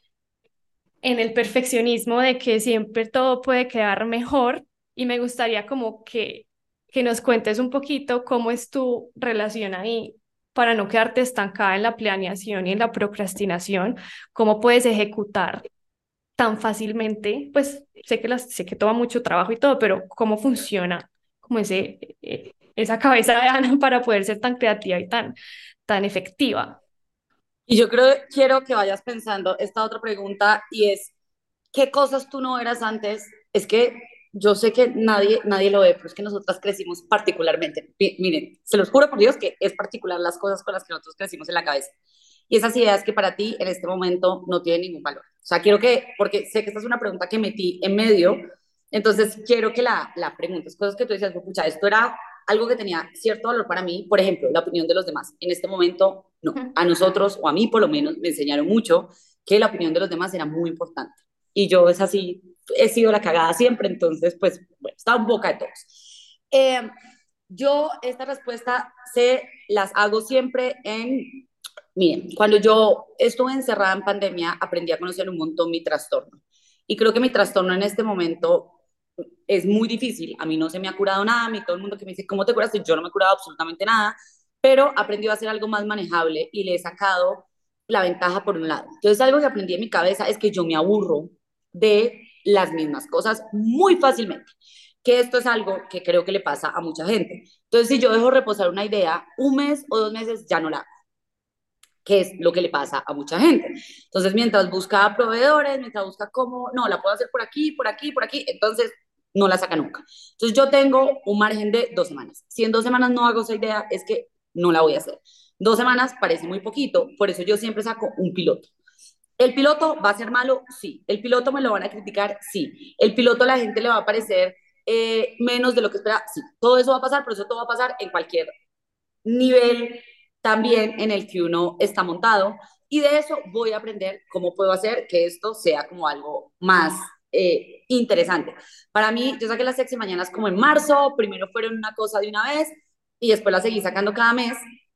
[SPEAKER 2] en el perfeccionismo de que siempre todo puede quedar mejor y me gustaría como que, que nos cuentes un poquito cómo es tu relación ahí para no quedarte estancada en la planeación y en la procrastinación, cómo puedes ejecutar tan fácilmente, pues sé que, las, sé que toma mucho trabajo y todo, pero cómo funciona como ese, eh, esa cabeza de Ana para poder ser tan creativa y tan, tan efectiva.
[SPEAKER 1] Y yo creo, quiero que vayas pensando esta otra pregunta y es, ¿qué cosas tú no eras antes? Es que yo sé que nadie, nadie lo ve, pero es que nosotras crecimos particularmente. Mi- miren, se los juro por Dios que es particular las cosas con las que nosotros crecimos en la cabeza. Y esas ideas que para ti en este momento no tienen ningún valor. O sea, quiero que, porque sé que esta es una pregunta que metí en medio, entonces quiero que la, la preguntes, cosas que tú decías, escucha, esto era algo que tenía cierto valor para mí, por ejemplo, la opinión de los demás. En este momento, no. A nosotros, o a mí por lo menos, me enseñaron mucho que la opinión de los demás era muy importante. Y yo es así, he sido la cagada siempre, entonces, pues, bueno, está en boca de todos. Eh, yo esta respuesta se las hago siempre en, miren, cuando yo estuve encerrada en pandemia, aprendí a conocer un montón mi trastorno. Y creo que mi trastorno en este momento es muy difícil. A mí no se me ha curado nada, a mí todo el mundo que me dice, ¿cómo te curaste? Yo no me he curado absolutamente nada, pero aprendí a hacer algo más manejable y le he sacado la ventaja por un lado. Entonces, algo que aprendí en mi cabeza es que yo me aburro de las mismas cosas muy fácilmente, que esto es algo que creo que le pasa a mucha gente. Entonces, si yo dejo reposar una idea un mes o dos meses, ya no la hago, que es lo que le pasa a mucha gente. Entonces, mientras busca proveedores, mientras busca cómo, no, la puedo hacer por aquí, por aquí, por aquí, entonces no la saca nunca. Entonces, yo tengo un margen de dos semanas. Si en dos semanas no hago esa idea, es que no la voy a hacer. Dos semanas parece muy poquito, por eso yo siempre saco un piloto. ¿El piloto va a ser malo? Sí. ¿El piloto me lo van a criticar? Sí. ¿El piloto a la gente le va a parecer eh, menos de lo que espera? Sí. Todo eso va a pasar, pero eso todo va a pasar en cualquier nivel también en el que uno está montado. y de eso voy a aprender cómo puedo hacer que esto sea como algo más eh, interesante. Para mí, yo saqué las Sexy Mañanas como en marzo, primero fueron una cosa de una vez y después la seguí sacando cada mes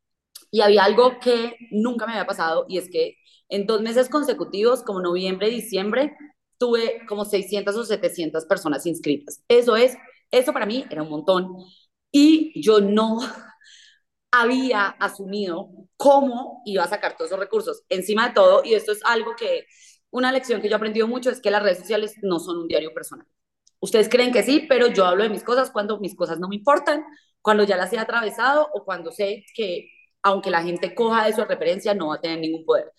[SPEAKER 1] y había algo que nunca me había pasado y es que en dos meses consecutivos, como noviembre y diciembre, tuve como seiscientas o setecientas personas inscritas. Eso es, eso para mí era un montón. Y yo no había asumido cómo iba a sacar todos esos recursos. Encima de todo, y esto es algo que, una lección que yo he aprendido mucho, es que las redes sociales no son un diario personal. Ustedes creen que sí, pero yo hablo de mis cosas cuando mis cosas no me importan, cuando ya las he atravesado o cuando sé que aunque la gente coja de su referencia, no va a tener ningún poder.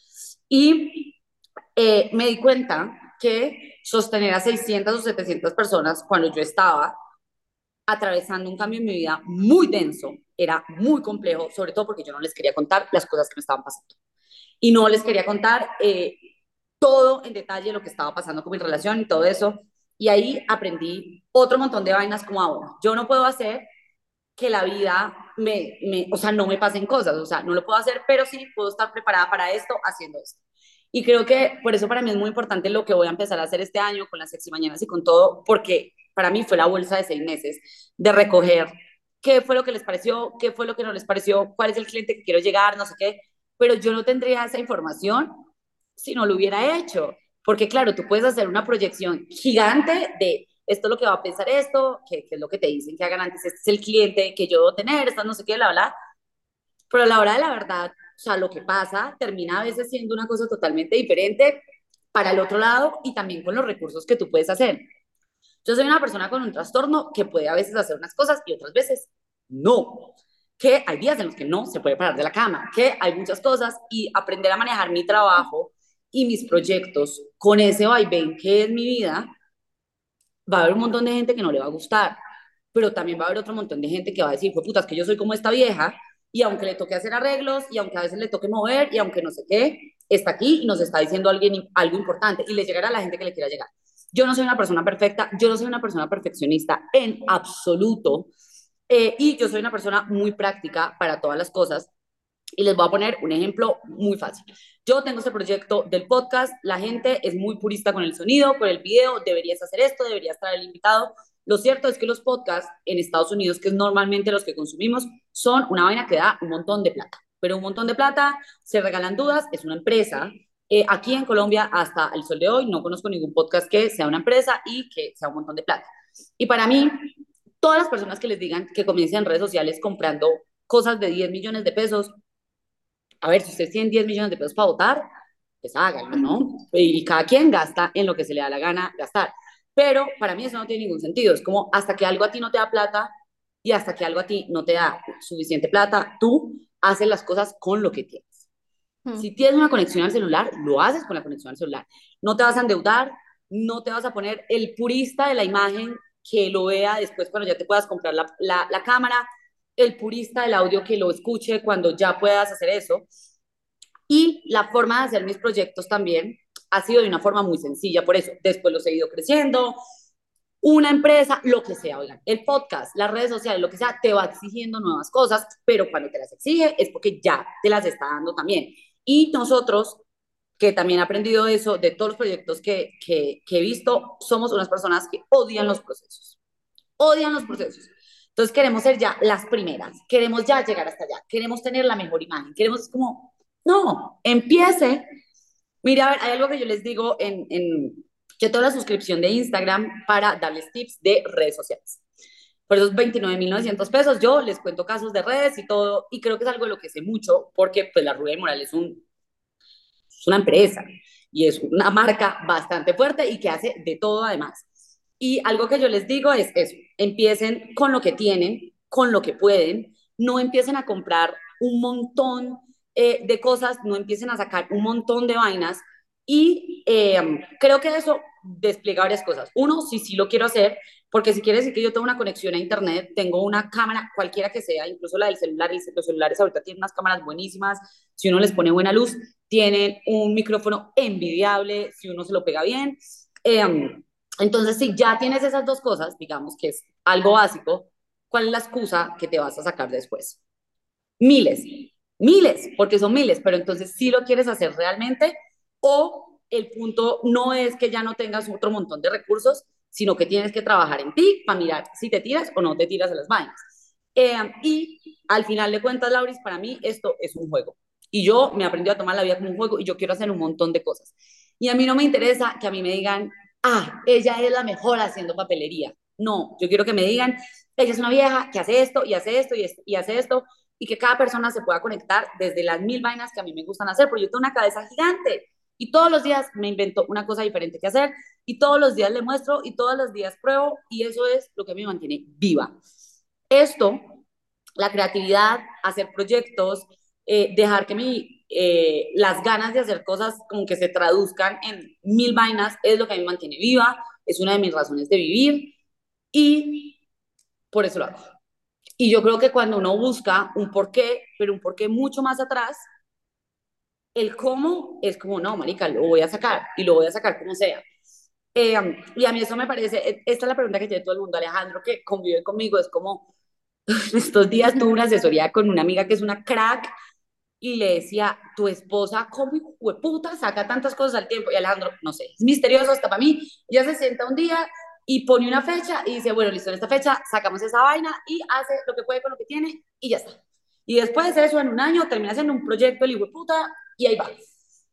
[SPEAKER 1] Y eh, me di cuenta que sostener a seiscientas o setecientas personas cuando yo estaba atravesando un cambio en mi vida muy denso, era muy complejo, sobre todo porque yo no les quería contar las cosas que me estaban pasando. Y no les quería contar eh, todo en detalle lo que estaba pasando con mi relación y todo eso. Y ahí aprendí otro montón de vainas como ahora. Yo no puedo hacer que la vida me, me, o sea, no me pasen cosas, o sea, no lo puedo hacer, pero sí puedo estar preparada para esto haciendo esto. Y creo que por eso para mí es muy importante lo que voy a empezar a hacer este año con las Sexy Mañanas y con todo, porque para mí fue la bolsa de seis meses de recoger qué fue lo que les pareció, qué fue lo que no les pareció, cuál es el cliente que quiero llegar, no sé qué, pero yo no tendría esa información si no lo hubiera hecho, porque claro, tú puedes hacer una proyección gigante de esto es lo que va a pensar esto, que, que es lo que te dicen que hagan antes, este es el cliente que yo debo tener, esta no sé qué, bla, bla, pero a la hora de la verdad, o sea, lo que pasa termina a veces siendo una cosa totalmente diferente para el otro lado y también con los recursos que tú puedes hacer. Yo soy una persona con un trastorno que puede a veces hacer unas cosas y otras veces no. Que hay días en los que no se puede parar de la cama, que hay muchas cosas y aprender a manejar mi trabajo y mis proyectos con ese vaivén que es mi vida, va a haber un montón de gente que no le va a gustar, pero también va a haber otro montón de gente que va a decir, pues putas, que yo soy como esta vieja, y aunque le toque hacer arreglos, y aunque a veces le toque mover, y aunque no sé qué, está aquí y nos está diciendo alguien algo importante, y le llegará a la gente que le quiera llegar. Yo no soy una persona perfecta, yo no soy una persona perfeccionista en absoluto, eh, y yo soy una persona muy práctica para todas las cosas, y les voy a poner un ejemplo muy fácil. Yo tengo este proyecto del podcast, la gente es muy purista con el sonido, con el video, deberías hacer esto, deberías traer el invitado. Lo cierto es que los podcasts en Estados Unidos, que es normalmente los que consumimos, son una vaina que da un montón de plata. Pero un montón de plata, se regalan dudas, es una empresa. Eh, aquí en Colombia, hasta el sol de hoy, no conozco ningún podcast que sea una empresa y que sea un montón de plata. Y para mí, todas las personas que les digan que comiencen en redes sociales comprando cosas de diez millones de pesos, a ver, si ustedes tienen diez millones de pesos para votar, pues háganlo, ¿no? Y, y cada quien gasta en lo que se le da la gana gastar. Pero para mí eso no tiene ningún sentido. Es como hasta que algo a ti no te da plata y hasta que algo a ti no te da suficiente plata, tú haces las cosas con lo que tienes. Si tienes una conexión al celular, lo haces con la conexión al celular. No te vas a endeudar, no te vas a poner el purista de la imagen que lo vea después cuando ya te puedas comprar la, la, la cámara, el purista del audio que lo escuche cuando ya puedas hacer eso. Y la forma de hacer mis proyectos también ha sido de una forma muy sencilla, por eso después los he ido creciendo. Una empresa, lo que sea, oigan, el podcast, las redes sociales, lo que sea, te va exigiendo nuevas cosas, pero cuando te las exige es porque ya te las está dando también. Y nosotros, que también he aprendido eso de todos los proyectos que, que, que he visto, somos unas personas que odian los procesos, odian los procesos. Entonces queremos ser ya las primeras, queremos ya llegar hasta allá, queremos tener la mejor imagen, queremos como, no, empiece. Mira, a ver, hay algo que yo les digo en, en yo tengo la suscripción de Instagram para darles tips de redes sociales. Por esos veintinueve mil novecientos pesos, yo les cuento casos de redes y todo, y creo que es algo de lo que sé mucho, porque pues la Rubén Moral es, un, es una empresa y es una marca bastante fuerte y que hace de todo además. Y algo que yo les digo es eso, empiecen con lo que tienen, con lo que pueden, no empiecen a comprar un montón eh, de cosas, no empiecen a sacar un montón de vainas y eh, creo que eso despliega varias cosas. Uno, si sí lo quiero hacer, porque si quiere decir que yo tengo una conexión a internet, tengo una cámara, cualquiera que sea, incluso la del celular, y los celulares ahorita tienen unas cámaras buenísimas, si uno les pone buena luz, tienen un micrófono envidiable, si uno se lo pega bien. Eh, entonces, si ya tienes esas dos cosas, digamos que es algo básico, ¿cuál es la excusa que te vas a sacar después? Miles. Miles, porque son miles, pero entonces sí lo quieres hacer realmente o el punto no es que ya no tengas otro montón de recursos, sino que tienes que trabajar en ti para mirar si te tiras o no te tiras a las vainas. Eh, y al final de cuentas, Lauris, para mí esto es un juego. Y yo me aprendí a tomar la vida como un juego y yo quiero hacer un montón de cosas. Y a mí no me interesa que a mí me digan, ah, ella es la mejor haciendo papelería. No, yo quiero que me digan, ella es una vieja que hace esto y hace esto y, es, y hace esto y que cada persona se pueda conectar desde las mil vainas que a mí me gustan hacer, porque yo tengo una cabeza gigante y todos los días me invento una cosa diferente que hacer y todos los días le muestro y todos los días pruebo y eso es lo que me mantiene viva. Esto, la creatividad, hacer proyectos, eh, dejar que mi, eh, las ganas de hacer cosas como que se traduzcan en mil vainas es lo que a mí me mantiene viva, es una de mis razones de vivir y por eso lo hago. Y yo creo que cuando uno busca un porqué, pero un porqué mucho más atrás, el cómo es como, no, marica, lo voy a sacar y lo voy a sacar como sea. Eh, y a mí eso me parece, e, esta es la pregunta que tiene todo el mundo, Alejandro, que convive conmigo, es como, estos días tuve una asesoría con una amiga que es una crack y le decía, tu esposa, ¿cómo hijo de puta saca tantas cosas al tiempo? Y Alejandro, no sé, es misterioso hasta para mí. Ella se sienta un día y pone una fecha y dice, bueno, listo, en esta fecha sacamos esa vaina y hace lo que puede con lo que tiene y ya está. Y después de eso, en un año, termina haciendo un proyecto el hijo de puta y ahí va.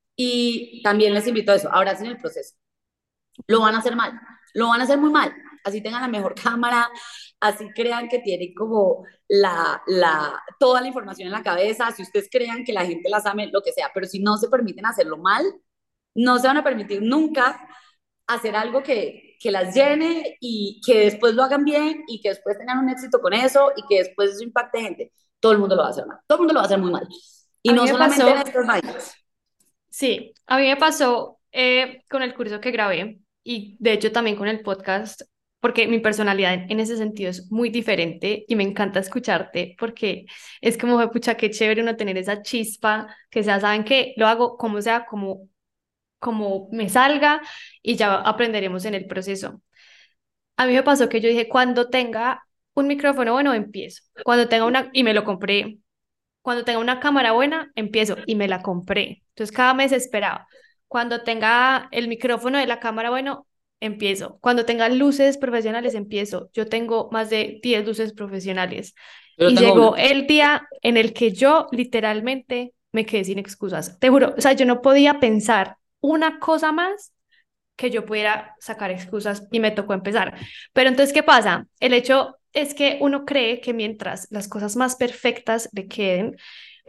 [SPEAKER 1] Y también les invito a eso, ahora hacen el proceso. Lo van a hacer mal, lo van a hacer muy mal. Así tengan la mejor cámara, así crean que tienen como la, la, toda la información en la cabeza, si ustedes crean que la gente las ame, lo que sea, pero si no se permiten hacerlo mal, no se van a permitir nunca hacer algo que, que las llene y que después lo hagan bien y que después tengan un éxito con eso y que después eso impacte gente. Todo el mundo lo va a hacer mal, todo el mundo lo va a hacer muy mal. Y
[SPEAKER 2] A mí
[SPEAKER 1] no
[SPEAKER 2] me
[SPEAKER 1] solamente en
[SPEAKER 2] pasó,
[SPEAKER 1] estos vainas.
[SPEAKER 2] sí, a mí me pasó eh, con el curso que grabé y de hecho también con el podcast, porque mi personalidad en, en ese sentido es muy diferente y me encanta escucharte porque es como, pucha, qué chévere uno tener esa chispa, que sea, saben que lo hago como sea, como, como me salga y ya aprenderemos en el proceso. A mí me pasó que yo dije, cuando tenga un micrófono bueno, empiezo. Cuando tenga una, y me lo compré. Cuando tenga una cámara buena, empiezo y me la compré. Entonces cada mes esperaba. Cuando tenga el micrófono de la cámara bueno, empiezo. Cuando tenga luces profesionales, empiezo. Yo tengo más de diez luces profesionales.
[SPEAKER 1] Yo
[SPEAKER 2] Y
[SPEAKER 1] tengo una.
[SPEAKER 2] llegó el día en el que yo literalmente me quedé sin excusas. Te juro, o sea, yo no podía pensar una cosa más que yo pudiera sacar excusas y me tocó empezar. Pero entonces, ¿qué pasa? El hecho es que uno cree que mientras las cosas más perfectas le queden,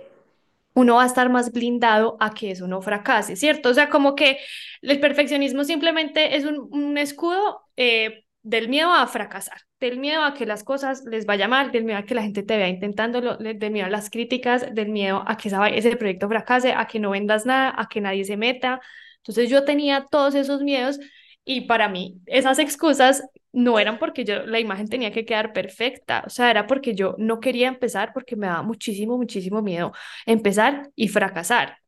[SPEAKER 2] uno va a estar más blindado a que eso no fracase, ¿cierto? O sea, como que el perfeccionismo simplemente es un, un escudo eh, del miedo a fracasar, del miedo a que las cosas les vaya mal, del miedo a que la gente te vea intentándolo, del miedo a las críticas, del miedo a que esa, ese proyecto fracase, a que no vendas nada, a que nadie se meta. Entonces yo tenía todos esos miedos y para mí esas excusas no eran porque yo la imagen tenía que quedar perfecta, o sea, era porque yo no quería empezar porque me daba muchísimo, muchísimo miedo empezar y fracasar.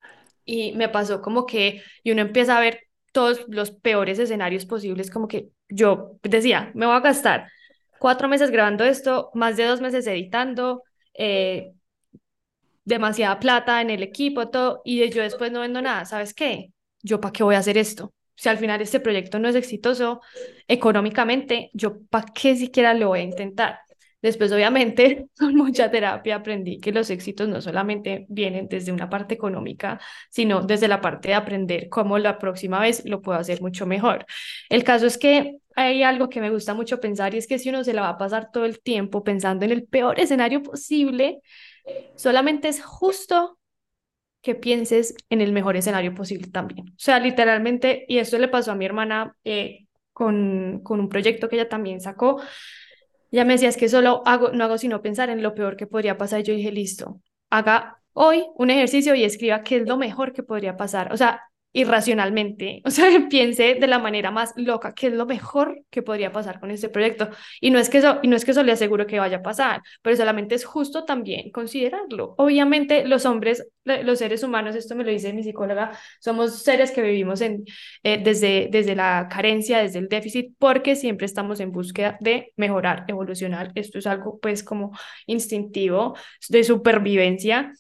[SPEAKER 2] Y me pasó como que y uno empieza a ver todos los peores escenarios posibles, como que yo decía, me voy a gastar cuatro meses grabando esto, más de dos meses editando, eh, demasiada plata en el equipo, todo, y yo después no vendo nada. ¿Sabes qué? ¿Yo para qué voy a hacer esto? Si al final este proyecto no es exitoso económicamente, ¿yo para qué siquiera lo voy a intentar? Después, obviamente, con mucha terapia aprendí que los éxitos no solamente vienen desde una parte económica, sino desde la parte de aprender cómo la próxima vez lo puedo hacer mucho mejor. El caso es que hay algo que me gusta mucho pensar y es que si uno se la va a pasar todo el tiempo pensando en el peor escenario posible, solamente es justo que pienses en el mejor escenario posible también. O sea, literalmente, y esto le pasó a mi hermana eh, con, con un proyecto que ella también sacó. Ella me decía, es que solo hago, no hago sino pensar en lo peor que podría pasar. Y yo dije, listo, haga hoy un ejercicio y escriba qué es lo mejor que podría pasar. O sea, irracionalmente, o sea, piense de la manera más loca qué es lo mejor que podría pasar con este proyecto. Y no es que eso, y no es que eso le aseguro que vaya a pasar, pero solamente es justo también considerarlo. Obviamente, los hombres, los seres humanos, esto me lo dice mi psicóloga, somos seres que vivimos en, eh, desde, desde la carencia, desde el déficit, porque siempre estamos en búsqueda de mejorar, evolucionar. Esto es algo pues como instintivo de supervivencia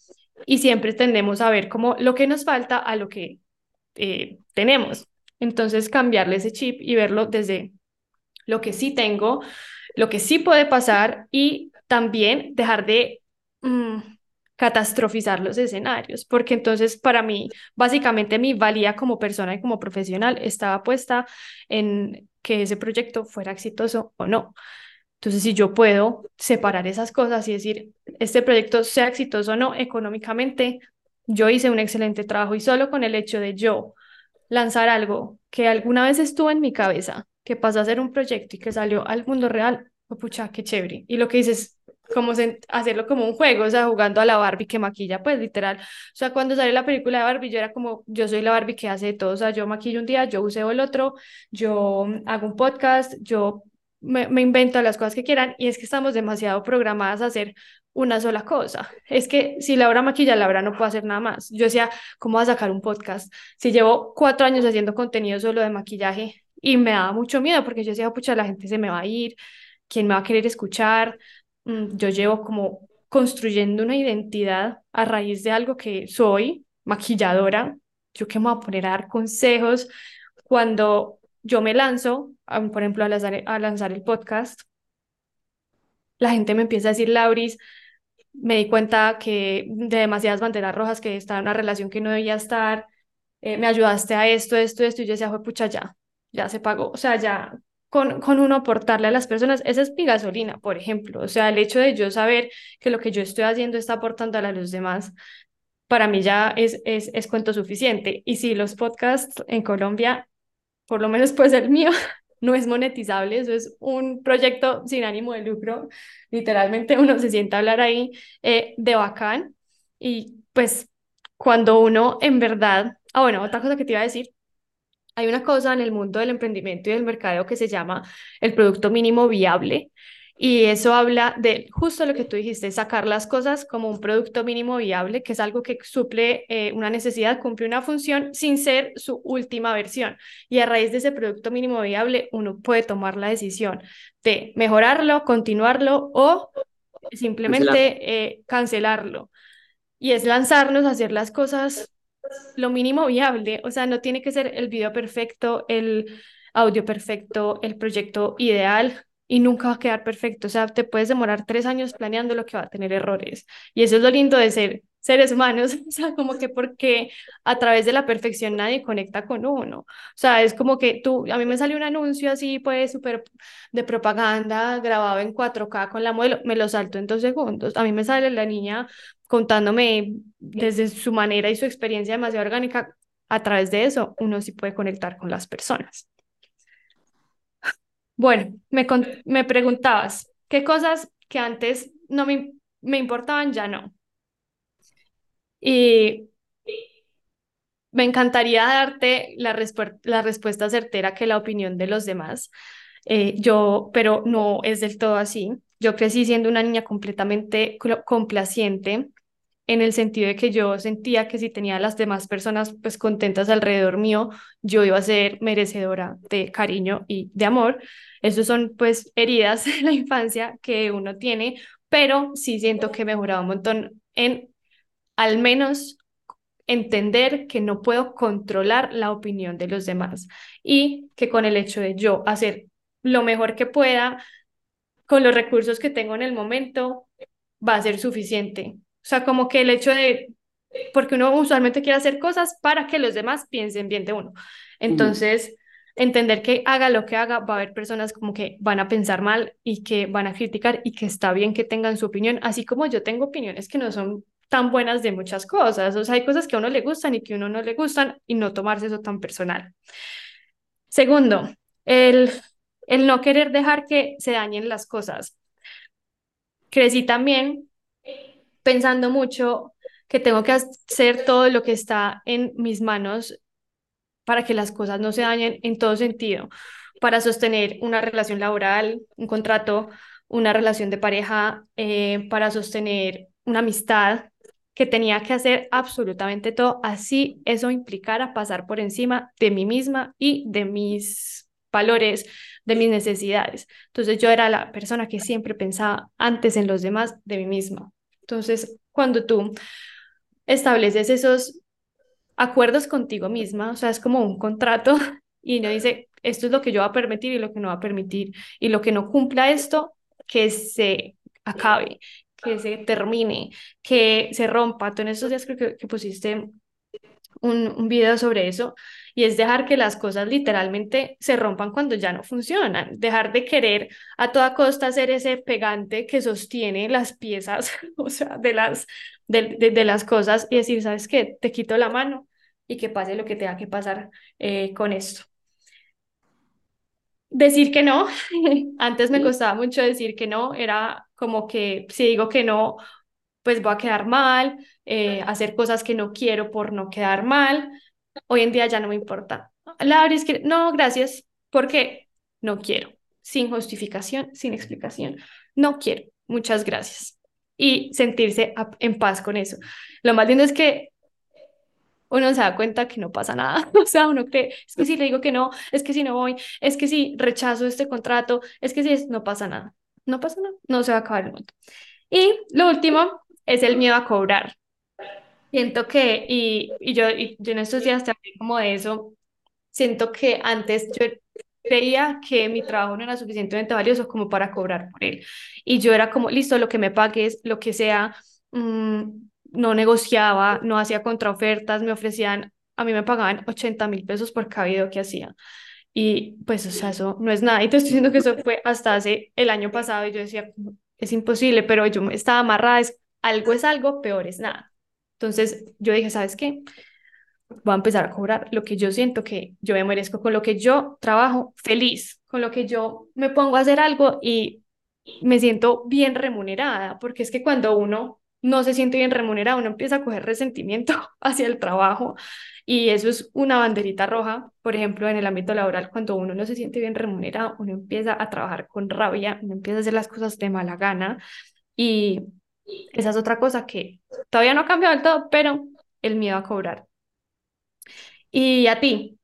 [SPEAKER 2] y siempre tendemos a ver como lo que nos falta a lo que eh, tenemos. Entonces, cambiarle ese chip y verlo desde lo que sí tengo, lo que sí puede pasar y también dejar de mm, catastrofizar los escenarios, porque entonces para mí, básicamente mi valía como persona y como profesional estaba puesta en que ese proyecto fuera exitoso o no. Entonces, si yo puedo separar esas cosas y decir, este proyecto sea exitoso o no económicamente, yo hice un excelente trabajo y solo con el hecho de yo lanzar algo que alguna vez estuvo en mi cabeza, que pasó a ser un proyecto y que salió al mundo real, oh, pucha, qué chévere. Y lo que dices, como se, hacerlo como un juego, o sea, jugando a la Barbie que maquilla, pues literal. O sea, cuando salió la película de Barbie, yo era como, yo soy la Barbie que hace de todo, o sea, yo maquillo un día, yo useo el otro, yo mm, hago un podcast, yo me, me invento las cosas que quieran, y es que estamos demasiado programadas a hacer una sola cosa. Es que si Laura maquilla, Laura no puede hacer nada más. Yo decía, ¿cómo va a sacar un podcast? Si llevo cuatro años haciendo contenido solo de maquillaje y me daba mucho miedo porque yo decía, pucha, la gente se me va a ir, ¿quién me va a querer escuchar? Mm, Yo llevo como construyendo una identidad a raíz de algo que soy, maquilladora. Yo que me voy a poner a dar consejos cuando yo me lanzo, a- por ejemplo, a lanzar, a lanzar el podcast, la gente me empieza a decir, Lauris, me di cuenta que de demasiadas banderas rojas, que estaba en una relación que no debía estar, eh, me ayudaste a esto, esto, esto, y yo decía, "Jue pucha, ya, ya se pagó, o sea, ya con, con uno aportarle a las personas, esa es mi gasolina, por ejemplo, o sea, el hecho de yo saber que lo que yo estoy haciendo está aportando a los demás, para mí ya es, es, es cuento suficiente. Y si los podcasts en Colombia, por lo menos pues el mío, no es monetizable, eso es un proyecto sin ánimo de lucro, literalmente uno se sienta a hablar ahí eh, de bacán y pues cuando uno en verdad, ah bueno, otra cosa que te iba a decir, hay una cosa en el mundo del emprendimiento y del mercadeo que se llama el producto mínimo viable. Y eso habla de justo lo que tú dijiste, sacar las cosas como un producto mínimo viable, que es algo que suple eh, una necesidad, cumple una función sin ser su última versión. Y a raíz de ese producto mínimo viable, uno puede tomar la decisión de mejorarlo, continuarlo o
[SPEAKER 1] Cancelar.
[SPEAKER 2] simplemente eh, cancelarlo. Y es lanzarnos a hacer las cosas lo mínimo viable, o sea, no tiene que ser el video perfecto, el audio perfecto, el proyecto ideal y nunca va a quedar perfecto, o sea, te puedes demorar tres años planeando lo que va a tener errores y eso es lo lindo de ser seres humanos, o sea, como que porque a través de la perfección nadie conecta con uno, o sea, es como que tú, a mí me sale un anuncio así, pues, súper de propaganda grabado en cuatro K con la modelo, me lo salto en dos segundos, a mí me sale la niña contándome desde su manera y su experiencia demasiado orgánica, a través de eso uno sí puede conectar con las personas. Bueno, me, con- me preguntabas, ¿qué cosas que antes no me, me importaban ya no? Y me encantaría darte la, respu- la respuesta certera que la opinión de los demás. Eh, yo, pero no es del todo así. Yo crecí siendo una niña completamente clo- complaciente en el sentido de que yo sentía que si tenía a las demás personas pues contentas alrededor mío, yo iba a ser merecedora de cariño y de amor. Esas son pues heridas de la infancia que uno tiene, pero sí siento que he mejorado un montón en al menos entender que no puedo controlar la opinión de los demás y que con el hecho de yo hacer lo mejor que pueda con los recursos que tengo en el momento va a ser suficiente. O sea, como que el hecho de, porque uno usualmente quiere hacer cosas para que los demás piensen bien de uno.
[SPEAKER 1] Ujú.
[SPEAKER 2] Entonces, entender que haga lo que haga, va a haber personas como que van a pensar mal y que van a criticar y que está bien que tengan su opinión, así como yo tengo opiniones que no son tan buenas de muchas cosas. O sea, hay cosas que a uno le gustan y que a uno no le gustan y no tomarse eso tan personal. Segundo, el, el no querer dejar que se dañen las cosas. Crecí también pensando mucho que tengo que hacer todo lo que está en mis manos para que las cosas no se dañen en todo sentido, para sostener una relación laboral, un contrato, una relación de pareja, eh, para sostener una amistad, que tenía que hacer absolutamente todo, así eso implicara pasar por encima de mí misma y de mis valores, de mis necesidades. Entonces yo era la persona que siempre pensaba antes en los demás de mí misma. Entonces, cuando tú estableces esos acuerdos contigo misma, o sea, es como un contrato y uno dice, esto es lo que yo voy a permitir y lo que no va a permitir, y lo que no cumpla esto, que se acabe, que se termine, que se rompa. Tú en estos días creo que, que pusiste un, un video sobre eso, y es dejar que las cosas literalmente se rompan cuando ya no funcionan, dejar de querer a toda costa ser ese pegante que sostiene las piezas, o sea, de las, de, de, de las cosas, y decir, ¿sabes qué? Te quito la mano y que pase lo que tenga que pasar eh, con esto. Decir que no, antes me costaba mucho decir que no, era como que si digo que no, pues voy a quedar mal, eh, hacer cosas que no quiero por no quedar mal. Hoy en día ya no me importa. Laura, es que no, gracias, porque no quiero, sin justificación, sin explicación. No quiero, muchas gracias. Y sentirse a- en paz con eso. Lo más lindo es que uno se da cuenta que no pasa nada. O sea, uno cree, es que si le digo que no, es que si no voy, es que si rechazo este contrato, es que si es, no pasa nada. No pasa nada, no se va a acabar el mundo. Y lo último es el miedo a cobrar. Siento que, y, y yo, y yo en estos días te hablé como de eso, siento que antes yo creía que mi trabajo no era suficientemente valioso como para cobrar por él. Y yo era como, listo, lo que me pagues, lo que sea, mm, no negociaba, no hacía contraofertas, me ofrecían, a mí me pagaban ochenta mil pesos por cada video que hacía. Y pues, o sea, eso no es nada. Y te estoy diciendo que eso fue hasta hace el año pasado y yo decía, es imposible, pero yo estaba amarrada, es, algo es algo, peor es nada. Entonces yo dije, ¿sabes qué? Voy a empezar a cobrar lo que yo siento que yo me merezco, con lo que yo trabajo feliz, con lo que yo me pongo a hacer algo y me siento bien remunerada, porque es que cuando uno no se siente bien remunerado, uno empieza a coger resentimiento hacia el trabajo, y eso es una banderita roja. Por ejemplo, en el ámbito laboral, cuando uno no se siente bien remunerado, uno empieza a trabajar con rabia, uno empieza a hacer las cosas de mala gana, y esa es otra cosa que todavía no ha cambiado del todo, pero el miedo a cobrar. ¿Y a ti?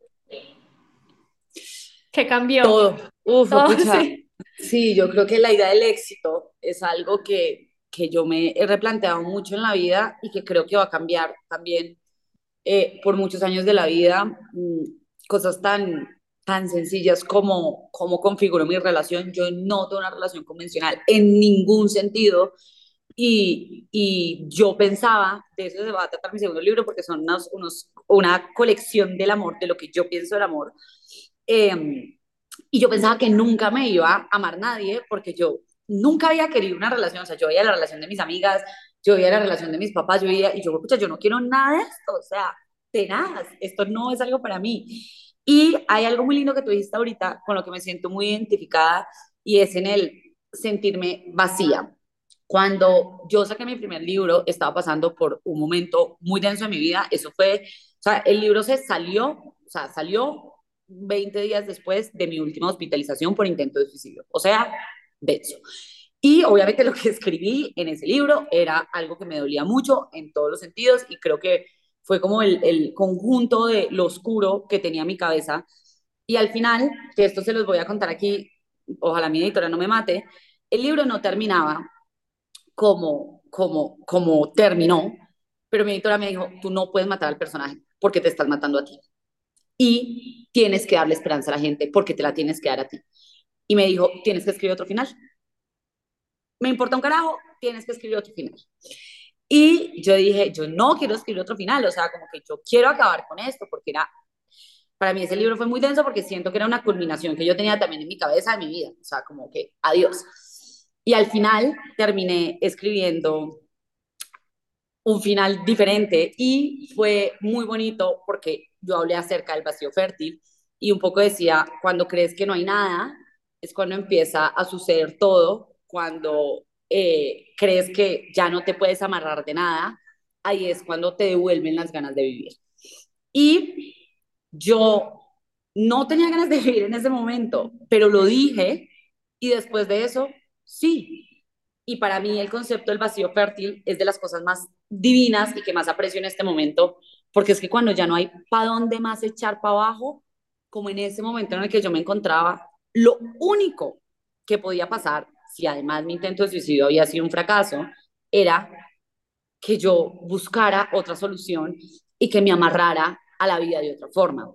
[SPEAKER 2] ¿Qué cambió?
[SPEAKER 1] Todo. Uf,
[SPEAKER 2] Todo,
[SPEAKER 1] pucha.
[SPEAKER 2] sí.
[SPEAKER 1] Sí, yo creo que la idea del éxito es algo que, que yo me he replanteado mucho en la vida y que creo que va a cambiar también eh, por muchos años de la vida. Mm, cosas tan, tan sencillas como cómo configuro mi relación. Yo no tengo una relación convencional en ningún sentido. Y, y yo pensaba, de eso se va a tratar mi segundo libro, porque son unos, unos, una colección del amor, de lo que yo pienso del amor. Eh, y yo pensaba que nunca me iba a amar nadie, porque yo nunca había querido una relación. O sea, yo veía la relación de mis amigas, yo veía la relación de mis papás, yo veía, y yo, escucha, yo no quiero nada de esto, o sea, tenaz, esto no es algo para mí. Y hay algo muy lindo que tú dijiste ahorita, con lo que me siento muy identificada, y es en el sentirme vacía. Cuando yo saqué mi primer libro, estaba pasando por un momento muy denso de mi vida. Eso fue, o sea, el libro se salió, o sea, salió veinte días después de mi última hospitalización por intento de suicidio. O sea, denso. Y obviamente lo que escribí en ese libro era algo que me dolía mucho en todos los sentidos, y creo que fue como el, el conjunto de lo oscuro que tenía mi cabeza. Y al final, que esto se los voy a contar aquí, ojalá mi editora no me mate, el libro no terminaba como, como, como terminó, pero mi editora me dijo, tú no puedes matar al personaje porque te estás matando a ti. Y tienes que darle esperanza a la gente porque te la tienes que dar a ti. Y me dijo, tienes que escribir otro final. Me importa un carajo, tienes que escribir otro final. Y yo dije, yo no quiero escribir otro final, o sea, como que yo quiero acabar con esto, porque era, para mí ese libro fue muy denso porque siento que era una culminación que yo tenía también en mi cabeza de mi vida, o sea, como que adiós. Y al final terminé escribiendo un final diferente y fue muy bonito porque yo hablé acerca del vacío fértil y un poco decía, cuando crees que no hay nada, es cuando empieza a suceder todo, cuando eh, crees que ya no te puedes amarrar de nada, ahí es cuando te devuelven las ganas de vivir. Y yo no tenía ganas de vivir en ese momento, pero lo dije y después de eso, sí. Y para mí el concepto del vacío fértil es de las cosas más divinas y que más aprecio en este momento, porque es que cuando ya no hay para dónde más echar para abajo, como en ese momento en el que yo me encontraba, lo único que podía pasar, si además mi intento de suicidio había sido un fracaso, era que yo buscara otra solución y que me amarrara a la vida de otra forma.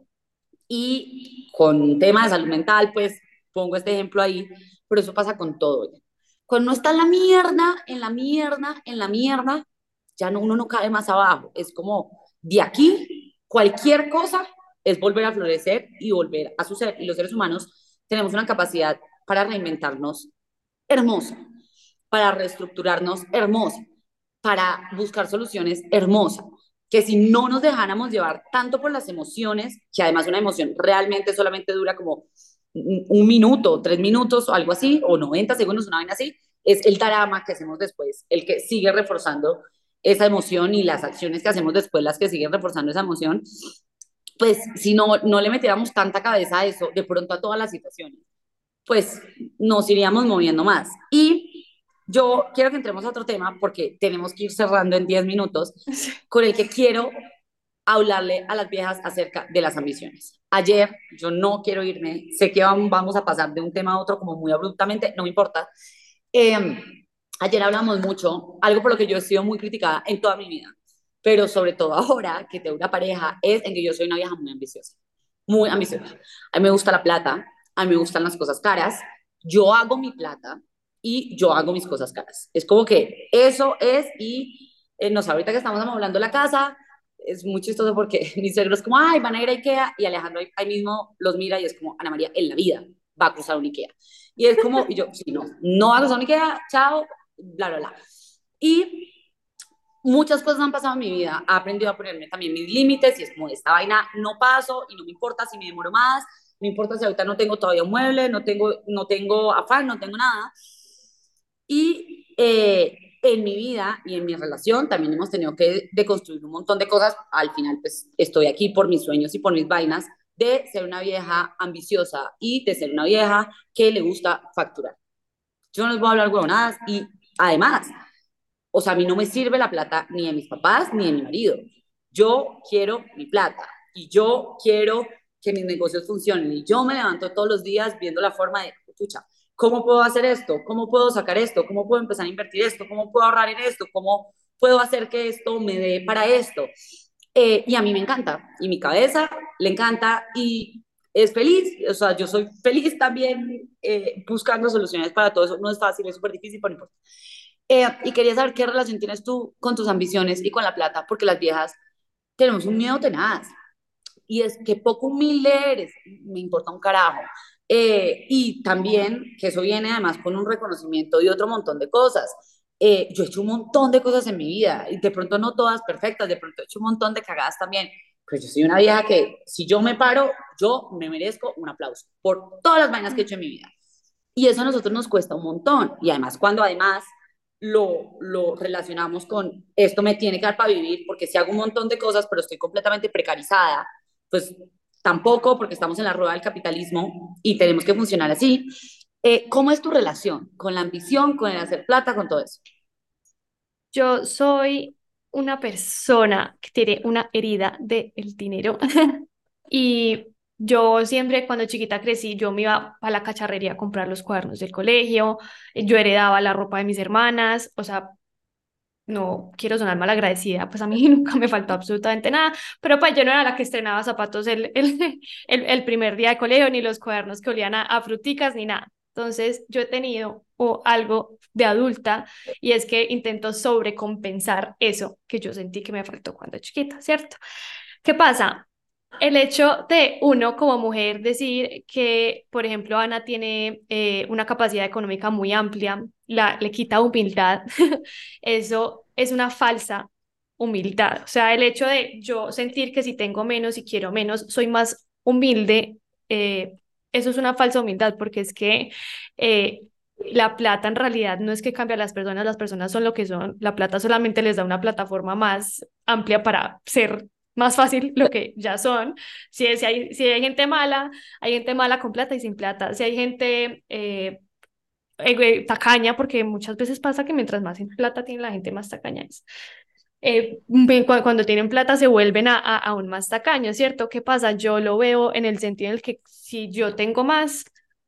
[SPEAKER 1] Y con tema de salud mental, pues pongo este ejemplo ahí, pero eso pasa con todo. Cuando uno está en la mierda, en la mierda, en la mierda, ya no, uno no cae más abajo. Es como de aquí, cualquier cosa es volver a florecer y volver a suceder. Y los seres humanos tenemos una capacidad para reinventarnos hermosa, para reestructurarnos hermosa, para buscar soluciones hermosas. Que si no nos dejáramos llevar tanto por las emociones, que además una emoción realmente solamente dura como un minuto, tres minutos o algo así, o noventa segundos, una vaina así, es el drama que hacemos después, el que sigue reforzando esa emoción y las acciones que hacemos después las que siguen reforzando esa emoción, pues si no, no le metiéramos tanta cabeza a eso, de pronto a todas las situaciones, pues nos iríamos moviendo más. Y yo quiero que entremos a otro tema porque tenemos que ir cerrando en diez minutos, con el que quiero hablarle a las viejas acerca de las ambiciones. Ayer, yo no quiero irme, sé que vamos a pasar de un tema a otro como muy abruptamente, no me importa. Eh, Ayer hablamos mucho, algo por lo que yo he sido muy criticada en toda mi vida, pero sobre todo ahora que tengo una pareja, es en que yo soy una vieja muy ambiciosa, muy ambiciosa. A mí me gusta la plata, a mí me gustan las cosas caras, yo hago mi plata y yo hago mis cosas caras. Es como que eso es, y eh, no sé, ahorita que estamos hablando de la casa, es muy chistoso porque mis suegros como, ay, van a ir a Ikea, y Alejandro ahí, ahí mismo los mira y es como, Ana María, en la vida va a cruzar un Ikea. Y es como, y yo, sí, no, no va a cruzar un Ikea, chao, bla, bla, bla. Y muchas cosas han pasado en mi vida. He aprendido a ponerme también mis límites y es como, esta vaina no paso y no me importa si me demoro más, no importa si ahorita no tengo todavía un mueble, no tengo, no tengo afán, no tengo nada. Y eh, en mi vida y en mi relación también hemos tenido que deconstruir un montón de cosas. Al final, pues estoy aquí por mis sueños y por mis vainas de ser una vieja ambiciosa y de ser una vieja que le gusta facturar. Yo no les voy a hablar huevonadas y además, o sea, a mí no me sirve la plata ni de mis papás ni de mi marido. Yo quiero mi plata y yo quiero que mis negocios funcionen y yo me levanto todos los días viendo la forma de, escucha, ¿cómo puedo hacer esto? ¿Cómo puedo sacar esto? ¿Cómo puedo empezar a invertir esto? ¿Cómo puedo ahorrar en esto? ¿Cómo puedo hacer que esto me dé para esto? Eh, y a mí me encanta y mi cabeza le encanta y es feliz, o sea, yo soy feliz también eh, buscando soluciones para todo eso. No es fácil, es súper difícil, pero no importa. Eh, y quería saber qué relación tienes tú con tus ambiciones y con la plata, porque las viejas tenemos un miedo tenaz y es que poco humilde eres, me importa un carajo. Eh, y también que eso viene además con un reconocimiento y otro montón de cosas. Eh, yo he hecho un montón de cosas en mi vida y de pronto no todas perfectas, de pronto he hecho un montón de cagadas también, pero yo soy una vieja que si yo me paro, yo me merezco un aplauso por todas las vainas que he hecho en mi vida. Y eso a nosotros nos cuesta un montón. Y además, cuando además lo, lo relacionamos con esto me tiene que dar para vivir, porque si hago un montón de cosas, pero estoy completamente precarizada, pues tampoco, porque estamos en la rueda del capitalismo y tenemos que funcionar así. Eh, ¿Cómo es tu relación con la ambición, con el hacer plata, con todo eso?
[SPEAKER 2] Yo soy una persona que tiene una herida del dinero. Y yo siempre, cuando chiquita crecí, yo me iba a la cacharrería a comprar los cuadernos del colegio, yo heredaba la ropa de mis hermanas, o sea, no quiero sonar mal agradecida, pues a mí nunca me faltó absolutamente nada, pero pues yo no era la que estrenaba zapatos el, el, el, el primer día de colegio, ni los cuadernos que olían a, a fruticas, ni nada. Entonces yo he tenido o algo de adulta y es que intento sobrecompensar eso que yo sentí que me faltó cuando chiquita, ¿cierto? ¿Qué pasa? El hecho de uno como mujer decir que, por ejemplo, Ana tiene eh, una capacidad económica muy amplia, la, le quita humildad, eso es una falsa humildad. O sea, el hecho de yo sentir que si tengo menos y quiero menos, soy más humilde, eh, eso es una falsa humildad porque es que eh, la plata en realidad no es que cambie a las personas, las personas son lo que son, la plata solamente les da una plataforma más amplia para ser más fácil lo que ya son. Si, si, hay, si hay gente mala, hay gente mala con plata y sin plata. Si hay gente eh, eh, tacaña, porque muchas veces pasa que mientras más plata tiene la gente, más tacaña es. Eh, cu- cuando tienen plata se vuelven a, a, aún más tacaños, ¿cierto? ¿Qué pasa? Yo lo veo en el sentido en el que si yo tengo más,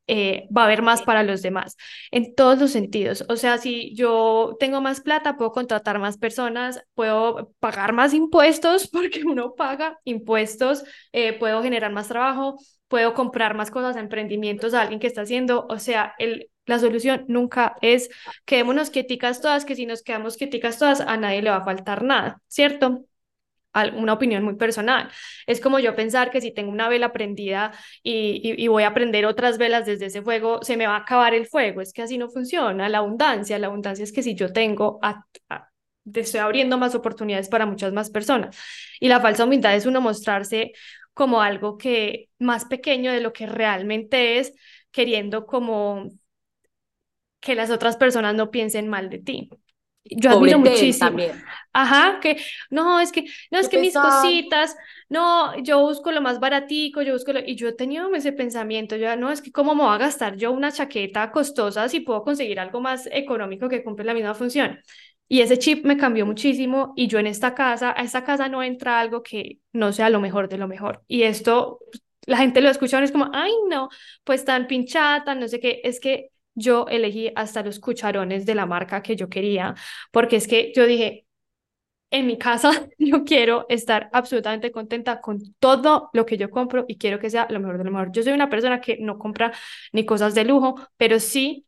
[SPEAKER 2] eh, va a haber más para los demás, en todos los sentidos. O sea, si yo tengo más plata, puedo contratar más personas, puedo pagar más impuestos, porque uno paga impuestos, eh, puedo generar más trabajo, puedo comprar más cosas, emprendimientos a alguien que está haciendo. O sea, el, la solución nunca es quedémonos quieticas todas, que si nos quedamos quieticas todas, a nadie le va a faltar nada, ¿cierto? Una opinión muy personal. Es como yo pensar que si tengo una vela prendida y, y, y voy a prender otras velas desde ese fuego, se me va a acabar el fuego. Es que así no funciona. La abundancia, la abundancia es que si yo tengo, a, a, estoy abriendo más oportunidades para muchas más personas. Y la falsa humildad es uno mostrarse como algo que más pequeño de lo que realmente es, queriendo como que las otras personas no piensen mal de ti. Yo admiro
[SPEAKER 1] Pobre Ted
[SPEAKER 2] muchísimo.
[SPEAKER 1] también.
[SPEAKER 2] Ajá, que no, es que, no, es
[SPEAKER 1] Qué
[SPEAKER 2] que mis
[SPEAKER 1] pesar.
[SPEAKER 2] cositas, no, yo busco lo más baratico, yo busco lo, y yo he tenido ese pensamiento, yo, no, es que cómo me voy a gastar yo una chaqueta costosa si puedo conseguir algo más económico que cumple la misma función. Y ese chip me cambió muchísimo y yo en esta casa, a esta casa no entra algo que no sea lo mejor de lo mejor. Y esto, la gente lo escucha y es como, ay, no, pues tan pinchata, no sé qué, es que yo elegí hasta los cucharones de la marca que yo quería, porque es que yo dije, en mi casa yo quiero estar absolutamente contenta con todo lo que yo compro y quiero que sea lo mejor de lo mejor. Yo soy una persona que no compra ni cosas de lujo, pero sí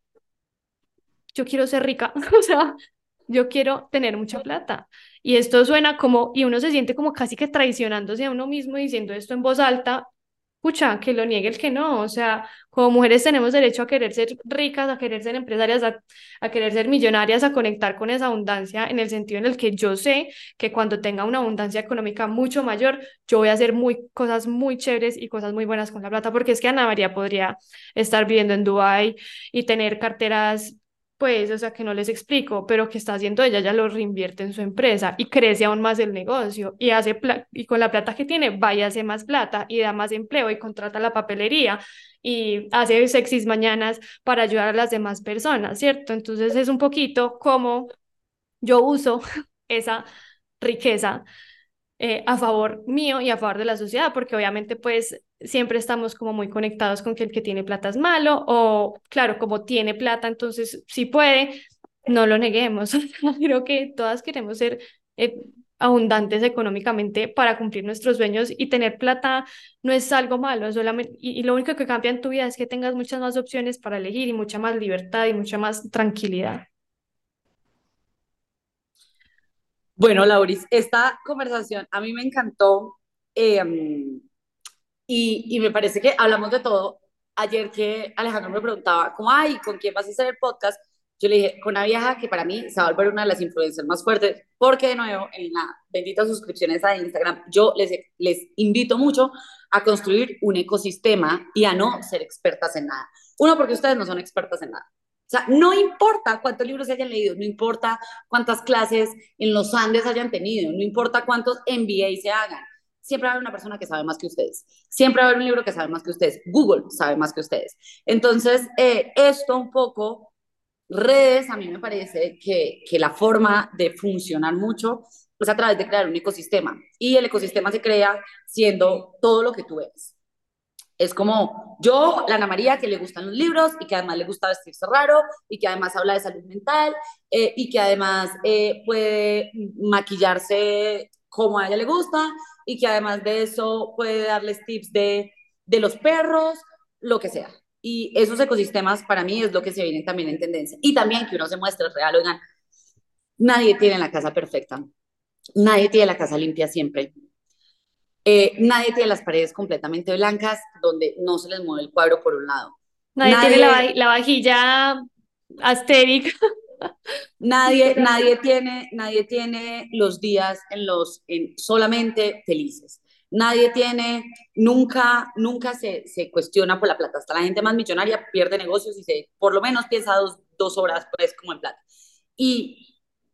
[SPEAKER 2] yo quiero ser rica, o sea, yo quiero tener mucha plata. Y esto suena como, y uno se siente como casi que traicionándose a uno mismo diciendo esto en voz alta, pucha, que lo niegue el que no. O sea, como mujeres tenemos derecho a querer ser ricas, a querer ser empresarias, a, a querer ser millonarias, a conectar con esa abundancia, en el sentido en el que yo sé que cuando tenga una abundancia económica mucho mayor, yo voy a hacer muy, cosas muy chéveres y cosas muy buenas con la plata, porque es que Ana María podría estar viviendo en Dubái y tener carteras, pues, o sea, que no les explico, pero que está haciendo ella, ya lo reinvierte en su empresa y crece aún más el negocio y hace pla- y con la plata que tiene, vaya, hace más plata y da más empleo y contrata la papelería y hace sexys mañanas para ayudar a las demás personas, ¿cierto? Entonces es un poquito como yo uso esa riqueza eh, a favor mío y a favor de la sociedad, porque obviamente pues siempre estamos como muy conectados con que el que tiene plata es malo o claro, como tiene plata, entonces si puede, no lo neguemos. Creo que todas queremos ser eh, abundantes económicamente para cumplir nuestros sueños y tener plata no es algo malo, solamente, y, y lo único que cambia en tu vida es que tengas muchas más opciones para elegir y mucha más libertad y mucha más tranquilidad.
[SPEAKER 1] Bueno, Lauris, esta conversación a mí me encantó. eh, y, y me parece que hablamos de todo. Ayer que Alejandro me preguntaba, ¿cómo ay, con quién vas a hacer el podcast? Yo le dije, con una vieja que para mí se va a volver una de las influencers más fuertes, porque de nuevo, en la bendita suscripciones a Instagram, yo les, les invito mucho a construir un ecosistema y a no ser expertas en nada. Uno, porque ustedes no son expertas en nada. O sea, no importa cuántos libros se hayan leído, no importa cuántas clases en los Andes hayan tenido, no importa cuántos M B A se hagan, siempre va a haber una persona que sabe más que ustedes. Siempre va a haber un libro que sabe más que ustedes. Google sabe más que ustedes. Entonces, eh, esto un poco, redes, a mí me parece que, que la forma de funcionar mucho es a través de crear un ecosistema. Y el ecosistema se crea siendo todo lo que tú eres. Es como yo, la Ana María, que le gustan los libros y que además le gusta vestirse raro y que además habla de salud mental eh, y que además eh, puede maquillarse como a ella le gusta y que además de eso puede darles tips de, de los perros, lo que sea. Y esos ecosistemas para mí es lo que se viene también en tendencia. Y también que uno se muestre real, oigan, nadie tiene la casa perfecta, nadie tiene la casa limpia siempre. Eh, nadie tiene las paredes completamente blancas donde no se les mueve el cuadro por un lado.
[SPEAKER 2] Nadie tiene la,
[SPEAKER 1] Nadie,
[SPEAKER 2] vaj- la vajilla astérica.
[SPEAKER 1] nadie,
[SPEAKER 2] Literal.
[SPEAKER 1] nadie tiene, nadie tiene los días en los en solamente felices. Nadie tiene, nunca, nunca se, se cuestiona por la plata. Hasta la gente más millonaria pierde negocios y se, por lo menos piensa dos, dos horas pues como en plata. Y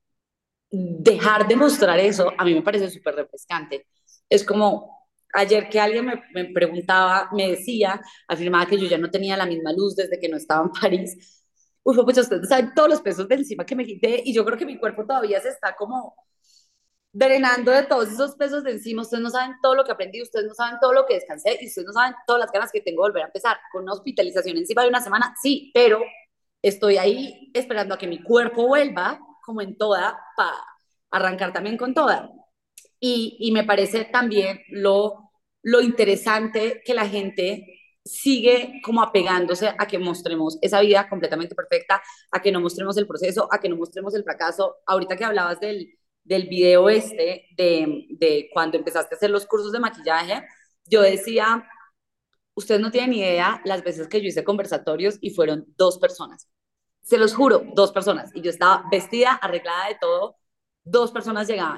[SPEAKER 1] dejar de mostrar eso a mí me parece súper refrescante. Es como ayer que alguien me, me preguntaba, me decía, afirmaba que yo ya no tenía la misma luz desde que no estaba en París. Uf, pues ustedes saben todos los pesos de encima que me quité y yo creo que mi cuerpo todavía se está como drenando de todos esos pesos de encima. Ustedes no saben todo lo que aprendí, ustedes no saben todo lo que descansé y ustedes no saben todas las ganas que tengo de volver a empezar. Con una hospitalización encima de una semana, sí, pero estoy ahí esperando a que mi cuerpo vuelva, como en toda, para arrancar también con toda. Y, y me parece también lo, lo interesante que la gente sigue como apegándose a que mostremos esa vida completamente perfecta, a que no mostremos el proceso, a que no mostremos el fracaso. Ahorita que hablabas del, del video este, de, de cuando empezaste a hacer los cursos de maquillaje, yo decía, ustedes no tienen idea las veces que yo hice conversatorios y fueron dos personas. Se los juro, dos personas. Y yo estaba vestida, arreglada de todo, dos personas llegaban.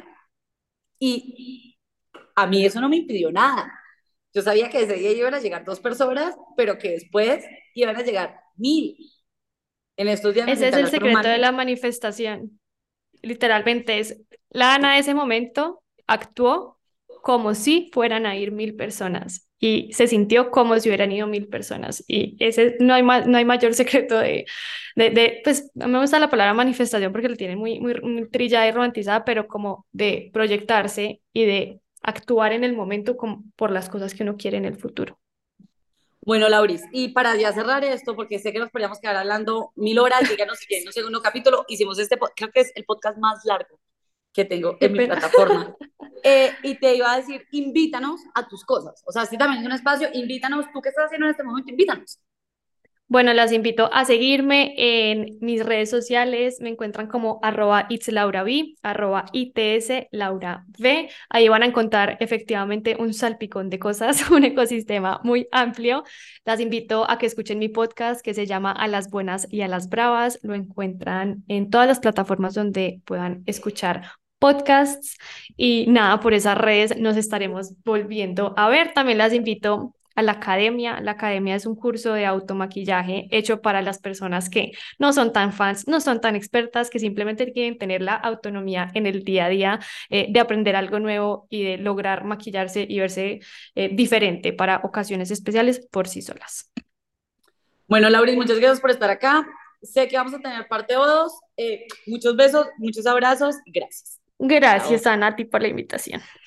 [SPEAKER 1] Y a mí eso no me impidió nada. Yo sabía que ese día iban a llegar dos personas, pero que después iban a llegar mil. En estos días me
[SPEAKER 2] Ese
[SPEAKER 1] senté
[SPEAKER 2] es
[SPEAKER 1] a
[SPEAKER 2] el
[SPEAKER 1] hablar con un
[SPEAKER 2] secreto
[SPEAKER 1] man.
[SPEAKER 2] de la manifestación. Literalmente es, la Ana de ese momento actuó como si fueran a ir mil personas y se sintió como si hubieran ido mil personas. Y ese no hay, ma- no hay mayor secreto de, de, de, pues no me gusta la palabra manifestación porque la tiene muy, muy, muy trillada y romantizada, pero como de proyectarse y de actuar en el momento como por las cosas que uno quiere en el futuro.
[SPEAKER 1] Bueno, Lauris, y para ya cerrar esto, porque sé que nos podríamos quedar hablando mil horas, díganos si quieren un segundo capítulo. Hicimos este, creo que es el podcast más largo que tengo
[SPEAKER 2] Qué
[SPEAKER 1] en mi
[SPEAKER 2] pena.
[SPEAKER 1] plataforma. Eh, y te iba a decir, invítanos a tus cosas. O sea, si también es un espacio, invítanos. ¿Tú qué estás haciendo en este momento? Invítanos.
[SPEAKER 2] Bueno, las invito a seguirme en mis redes sociales. Me encuentran como arroba itslaurav, arroba its laura v. Ahí van a encontrar efectivamente un salpicón de cosas, un ecosistema muy amplio. Las invito a que escuchen mi podcast que se llama A las Buenas y a las Bravas. Lo encuentran en todas las plataformas donde puedan escuchar podcasts. Y nada, por esas redes nos estaremos volviendo a ver. También las invito a la academia. La academia es un curso de automaquillaje hecho para las personas que no son tan fans, no son tan expertas, que simplemente quieren tener la autonomía en el día a día eh, de aprender algo nuevo y de lograr maquillarse y verse eh, diferente para ocasiones especiales por sí solas.
[SPEAKER 1] Bueno, Lauris, muchas gracias por estar acá. Sé que vamos a tener parte dos. Eh, muchos besos, muchos abrazos. Gracias. Chao.
[SPEAKER 2] Gracias, Ana, a ti por la invitación.